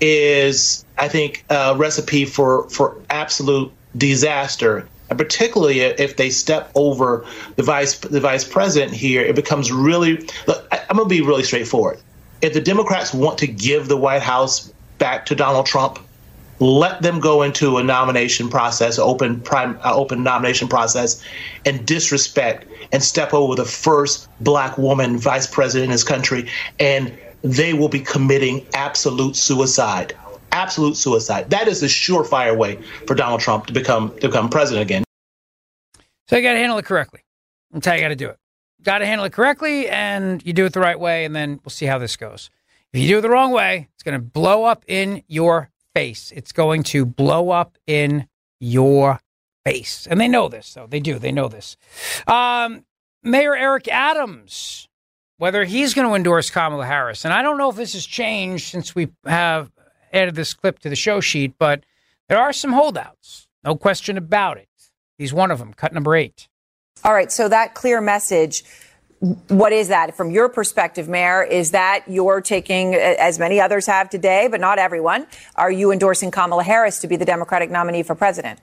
is, I think, a recipe for for absolute disaster. And particularly if they step over the vice the vice president here, it becomes really. Look, I, I'm going to be really straightforward. If the Democrats want to give the White House back to Donald Trump, let them go into a nomination process, open prime, uh, open nomination process, and disrespect and step over the first black woman vice president in this country, and they will be committing absolute suicide. Absolute suicide. That is the surefire way for Donald Trump to become to become president again. So you got to handle it correctly. That's how you got to do it. Got to handle it correctly, and you do it the right way, and then we'll see how this goes. If you do it the wrong way, it's going to blow up in your face. It's going to blow up in your face. And they know this, though. They do. They know this. Um, Mayor Eric Adams, whether he's going to endorse Kamala Harris. And I don't know if this has changed since we have added this clip to the show sheet, but there are some holdouts. No question about it. He's one of them. Cut number eight. All right. So that clear message, what is that from your perspective, Mayor? Is that you're taking, as many others have today, but not everyone, are you endorsing Kamala Harris to be the Democratic nominee for president?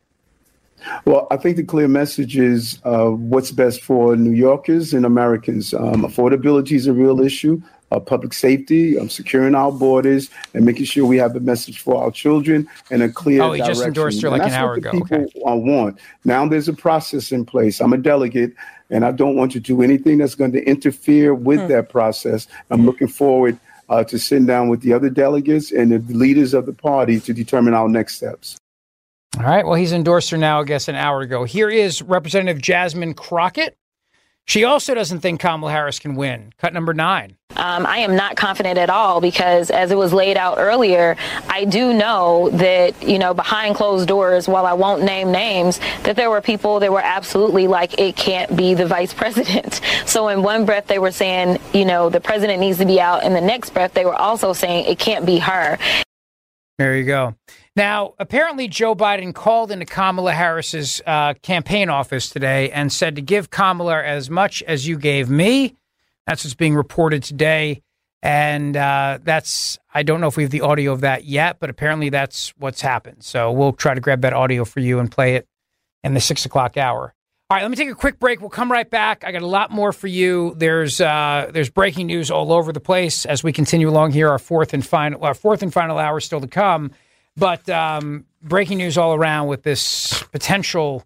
Well, I think the clear message is uh, what's best for New Yorkers and Americans. Um, affordability is a real issue. Uh, public safety, um, securing our borders, and making sure we have a message for our children and a clear oh, he direction. just endorsed her like an hour ago. People okay. want. Now there's a process in place. I'm a delegate, and I don't want to do anything that's going to interfere with hmm. that process. I'm looking forward uh, to sitting down with the other delegates and the leaders of the party to determine our next steps. All right. Well, he's endorsed her now, I guess, an hour ago. Here is Representative Jasmine Crockett. She also doesn't think Kamala Harris can win. Cut number nine. Um, I am not confident at all because, as it was laid out earlier, I do know that, you know, behind closed doors, while I won't name names, that there were people that were absolutely like, it can't be the vice president. So in one breath, they were saying, you know, the president needs to be out. In the next breath, they were also saying it can't be her. There you go. Now, apparently Joe Biden called into Kamala Harris's uh, campaign office today and said to give Kamala as much as you gave me. That's what's being reported today. And uh, that's, I don't know if we have the audio of that yet, but apparently that's what's happened. So we'll try to grab that audio for you and play it in the six o'clock hour. All right, let me take a quick break. We'll come right back. I got a lot more for you. There's uh, there's breaking news all over the place as we continue along here. Our fourth and final, our fourth and final hour still to come. But um, breaking news all around with this potential,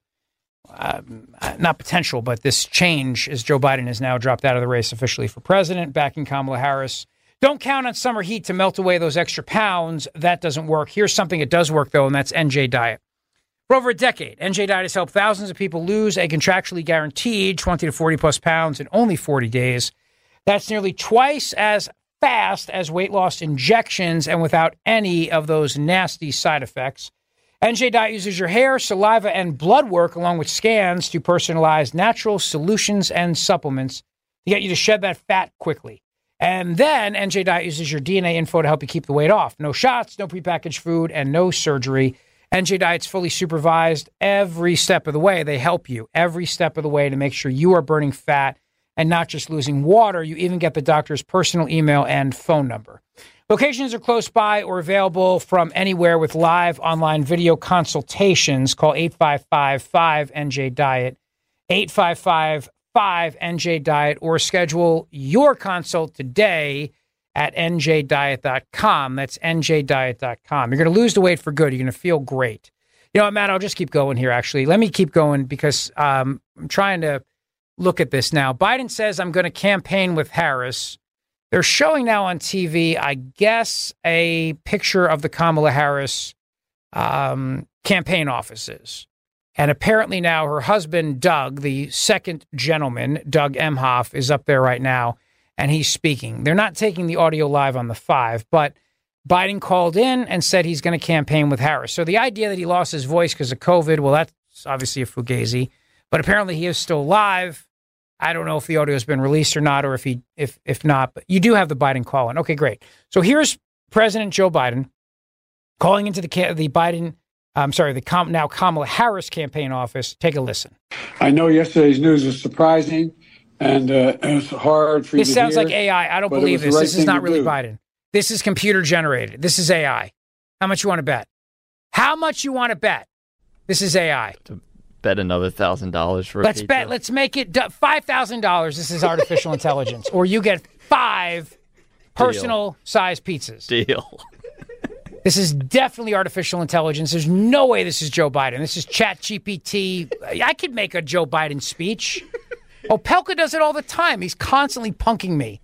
uh, not potential, but this change as Joe Biden has now dropped out of the race officially for president, backing Kamala Harris. Don't count on summer heat to melt away those extra pounds. That doesn't work. Here's something that does work, though, and that's N J Diet. For over a decade, N J Diet has helped thousands of people lose a contractually guaranteed twenty to forty plus pounds in only forty days. That's nearly twice as fast as weight loss injections and without any of those nasty side effects. N J Diet uses your hair, saliva, and blood work along with scans to personalize natural solutions and supplements to get you to shed that fat quickly. And then N J Diet uses your D N A info to help you keep the weight off. No shots, no prepackaged food, and no surgery. N J Diet's fully supervised every step of the way. They help you every step of the way to make sure you are burning fat and not just losing water. You even get the doctor's personal email and phone number. Locations are close by or available from anywhere with live online video consultations. Call eight five five, five N J Diet, eight five five, five N J Diet, or schedule your consult today at N J diet dot com. That's N J diet dot com. You're going to lose the weight for good. You're going to feel great. You know what, Matt, I'll just keep going here, actually. Let me keep going because um, I'm trying to look at this now. Biden says, I'm going to campaign with Harris. They're showing now on T V, I guess, a picture of the Kamala Harris um, campaign offices. And apparently now her husband, Doug, the second gentleman, Doug Emhoff, is up there right now. And he's speaking. They're not taking the audio live on the five, but Biden called in and said he's going to campaign with Harris. So the idea that he lost his voice because of COVID, well, that's obviously a fugazi. But apparently he is still live. I don't know if the audio has been released or not, or if he, if if not, but you do have the Biden call in. Okay, great. So here's President Joe Biden calling into the the Biden, I'm sorry, the Com- now Kamala Harris campaign office. Take a listen. I know yesterday's news was surprising, and uh, it's hard for you to This sounds hear, like A I. I don't but it believe was the this. right This is thing not to really do. Biden. This is computer generated. This is A I. How much you want to bet? How much you want to bet? This is A I. Bet another thousand dollars for a Let's pizza. bet. Let's make it five thousand dollars. This is artificial intelligence, or you get five personal size pizzas. Deal. This is definitely artificial intelligence. There's no way this is Joe Biden. This is Chat G P T. I could make a Joe Biden speech. Opelka does it all the time. He's constantly punking me.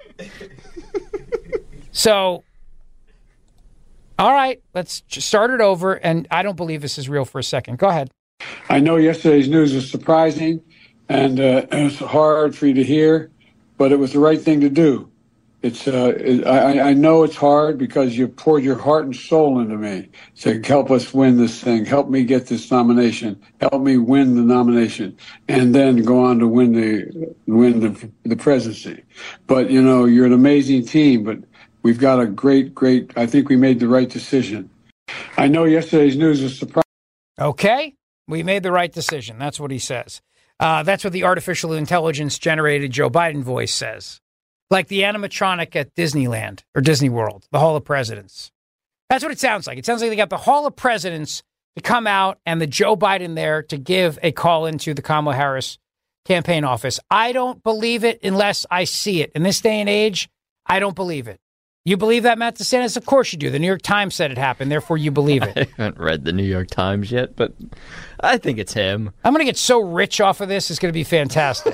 So, all right, let's just start it over. And I don't believe this is real for a second. Go ahead. I know yesterday's news was surprising, and uh, it was hard for you to hear, but it was the right thing to do. It's uh, it, I, I know it's hard because you poured your heart and soul into me to help us win this thing, help me get this nomination, help me win the nomination, and then go on to win the win the, the presidency. But you know, you're an amazing team, but we've got a great, great. I think we made the right decision. I know yesterday's news was surprising. Okay, we made the right decision. That's what he says. Uh, that's what the artificial intelligence generated Joe Biden voice says. Like the animatronic at Disneyland or Disney World, the Hall of Presidents. That's what it sounds like. It sounds like they got the Hall of Presidents to come out and the Joe Biden there to give a call into the Kamala Harris campaign office. I don't believe it unless I see it. In this day and age, I don't believe it. You believe that, Matt DeSantis? Of course you do. The New York Times said it happened, therefore you believe it. I haven't read the New York Times yet, but I think it's him. I'm going to get so rich off of this. It's going to be fantastic.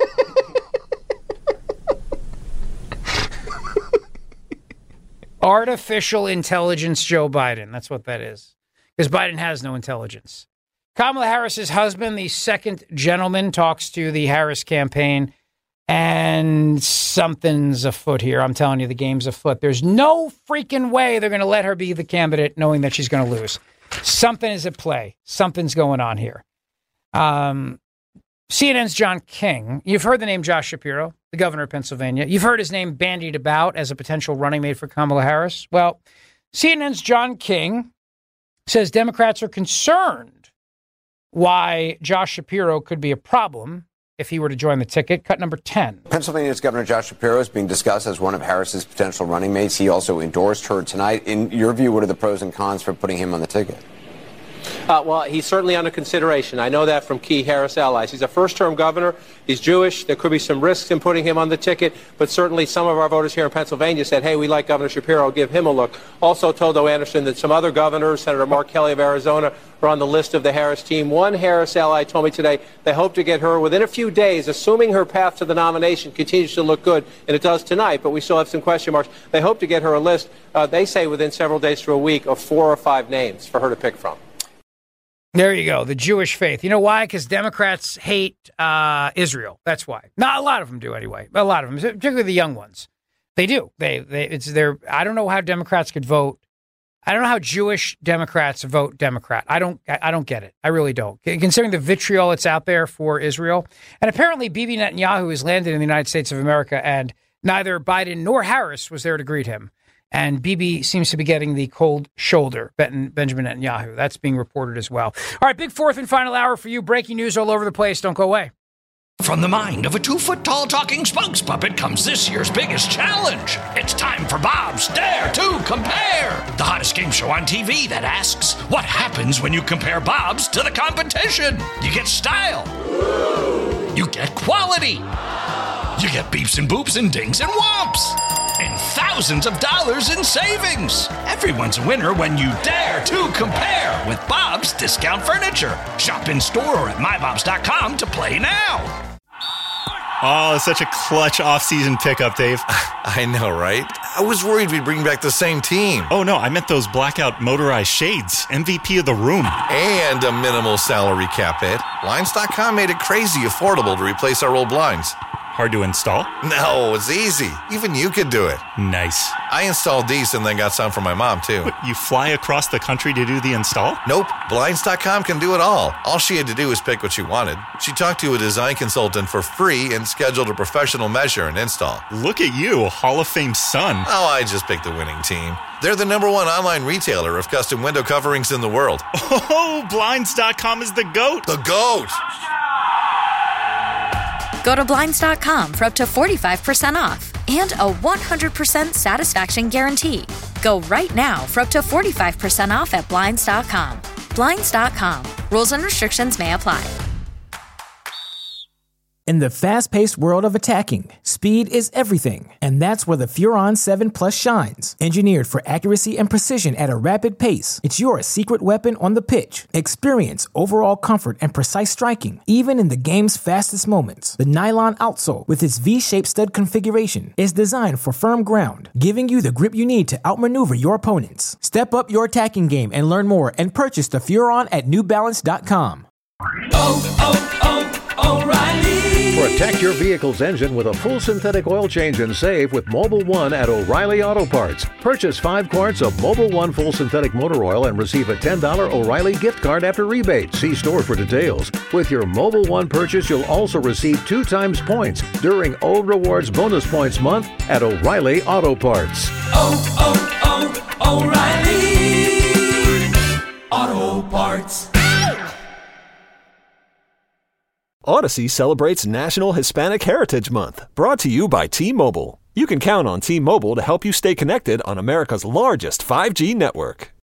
Artificial intelligence Joe Biden. That's what that is. Because Biden has no intelligence. Kamala Harris's husband, the second gentleman, talks to the Harris campaign, and something's afoot here. I'm telling you, the game's afoot. There's no freaking way they're going to let her be the candidate knowing that she's going to lose. Something is at play. Something's going on here. Um, C N N's John King. You've heard the name Josh Shapiro, the governor of Pennsylvania. You've heard his name bandied about as a potential running mate for Kamala Harris. Well, C N N's John King says Democrats are concerned why Josh Shapiro could be a problem if he were to join the ticket. Cut number ten. Pennsylvania's Governor Josh Shapiro is being discussed as one of Harris's potential running mates. He also endorsed her tonight. In your view, what are the pros and cons for putting him on the ticket? Uh, well, he's certainly under consideration. I know that from key Harris allies. He's a first-term governor. He's Jewish. There could be some risks in putting him on the ticket, but certainly some of our voters here in Pennsylvania said, hey, we like Governor Shapiro. Give him a look. Also told O. Anderson that some other governors, Senator Mark Kelly of Arizona, are on the list of the Harris team. One Harris ally told me today they hope to get her within a few days, assuming her path to the nomination continues to look good, and it does tonight, but we still have some question marks. They hope to get her a list, uh, they say within several days to a week, of four or five names for her to pick from. There you go. The Jewish faith. You know why? Because Democrats hate uh, Israel. That's why. Not a lot of them do anyway. A lot of them, particularly the young ones. They do. They, they, it's their, I don't know how Democrats could vote. I don't know how Jewish Democrats vote Democrat. I don't, I, I don't get it. I really don't. Considering the vitriol that's out there for Israel. And apparently Bibi Netanyahu has landed in the United States of America, and neither Biden nor Harris was there to greet him. And Bibi seems to be getting the cold shoulder, Ben- Benjamin Netanyahu. That's being reported as well. All right, big fourth and final hour for you. Breaking news all over the place. Don't go away. From the mind of a two-foot-tall talking spokes puppet comes this year's biggest challenge. It's time for Bob's Dare to Compare, the hottest game show on T V that asks, what happens when you compare Bob's to the competition? You get style. You get quality. You get beeps and boops and dings and whomps. And thousands of dollars in savings. Everyone's a winner when you dare to compare with Bob's Discount Furniture. Shop in store or at my bobs dot com to play now. Oh, such a clutch off-season pickup, Dave. I know, right? I was worried we'd bring back the same team. Oh, no, I meant those blackout motorized shades. M V P of the room. And a minimal salary cap hit. Blinds dot com made it crazy affordable to replace our old blinds. Hard to install? No, it's easy. Even you can do it. Nice. I installed these and then got some for my mom, too. But you fly across the country to do the install? Nope. Blinds dot com can do it all. All she had to do was pick what she wanted. She talked to a design consultant for free and scheduled a professional measure and install. Look at you, Hall of Fame son. Oh, I just picked the winning team. They're the number one online retailer of custom window coverings in the world. Oh, Blinds dot com is the GOAT. The GOAT! Go to Blinds dot com for up to forty-five percent off and a one hundred percent satisfaction guarantee. Go right now for up to forty-five percent off at Blinds dot com. Blinds dot com. Rules and restrictions may apply. In the fast-paced world of attacking, speed is everything, and that's where the Furon seven Plus shines. Engineered for accuracy and precision at a rapid pace, it's your secret weapon on the pitch. Experience overall comfort and precise striking, even in the game's fastest moments. The nylon outsole, with its V-shaped stud configuration, is designed for firm ground, giving you the grip you need to outmaneuver your opponents. Step up your attacking game and learn more and purchase the Furon at New Balance dot com. Oh, oh, oh, O'Reilly. Protect your vehicle's engine with a full synthetic oil change and save with Mobil one at O'Reilly Auto Parts. Purchase five quarts of Mobil one full synthetic motor oil and receive a ten dollars O'Reilly gift card after rebate. See store for details. With your Mobil one purchase, you'll also receive two times points during O Rewards Bonus Points Month at O'Reilly Auto Parts. Oh, oh, oh, O'Reilly Auto Parts. Odyssey celebrates National Hispanic Heritage Month, brought to you by T-Mobile. You can count on T-Mobile to help you stay connected on America's largest five G network.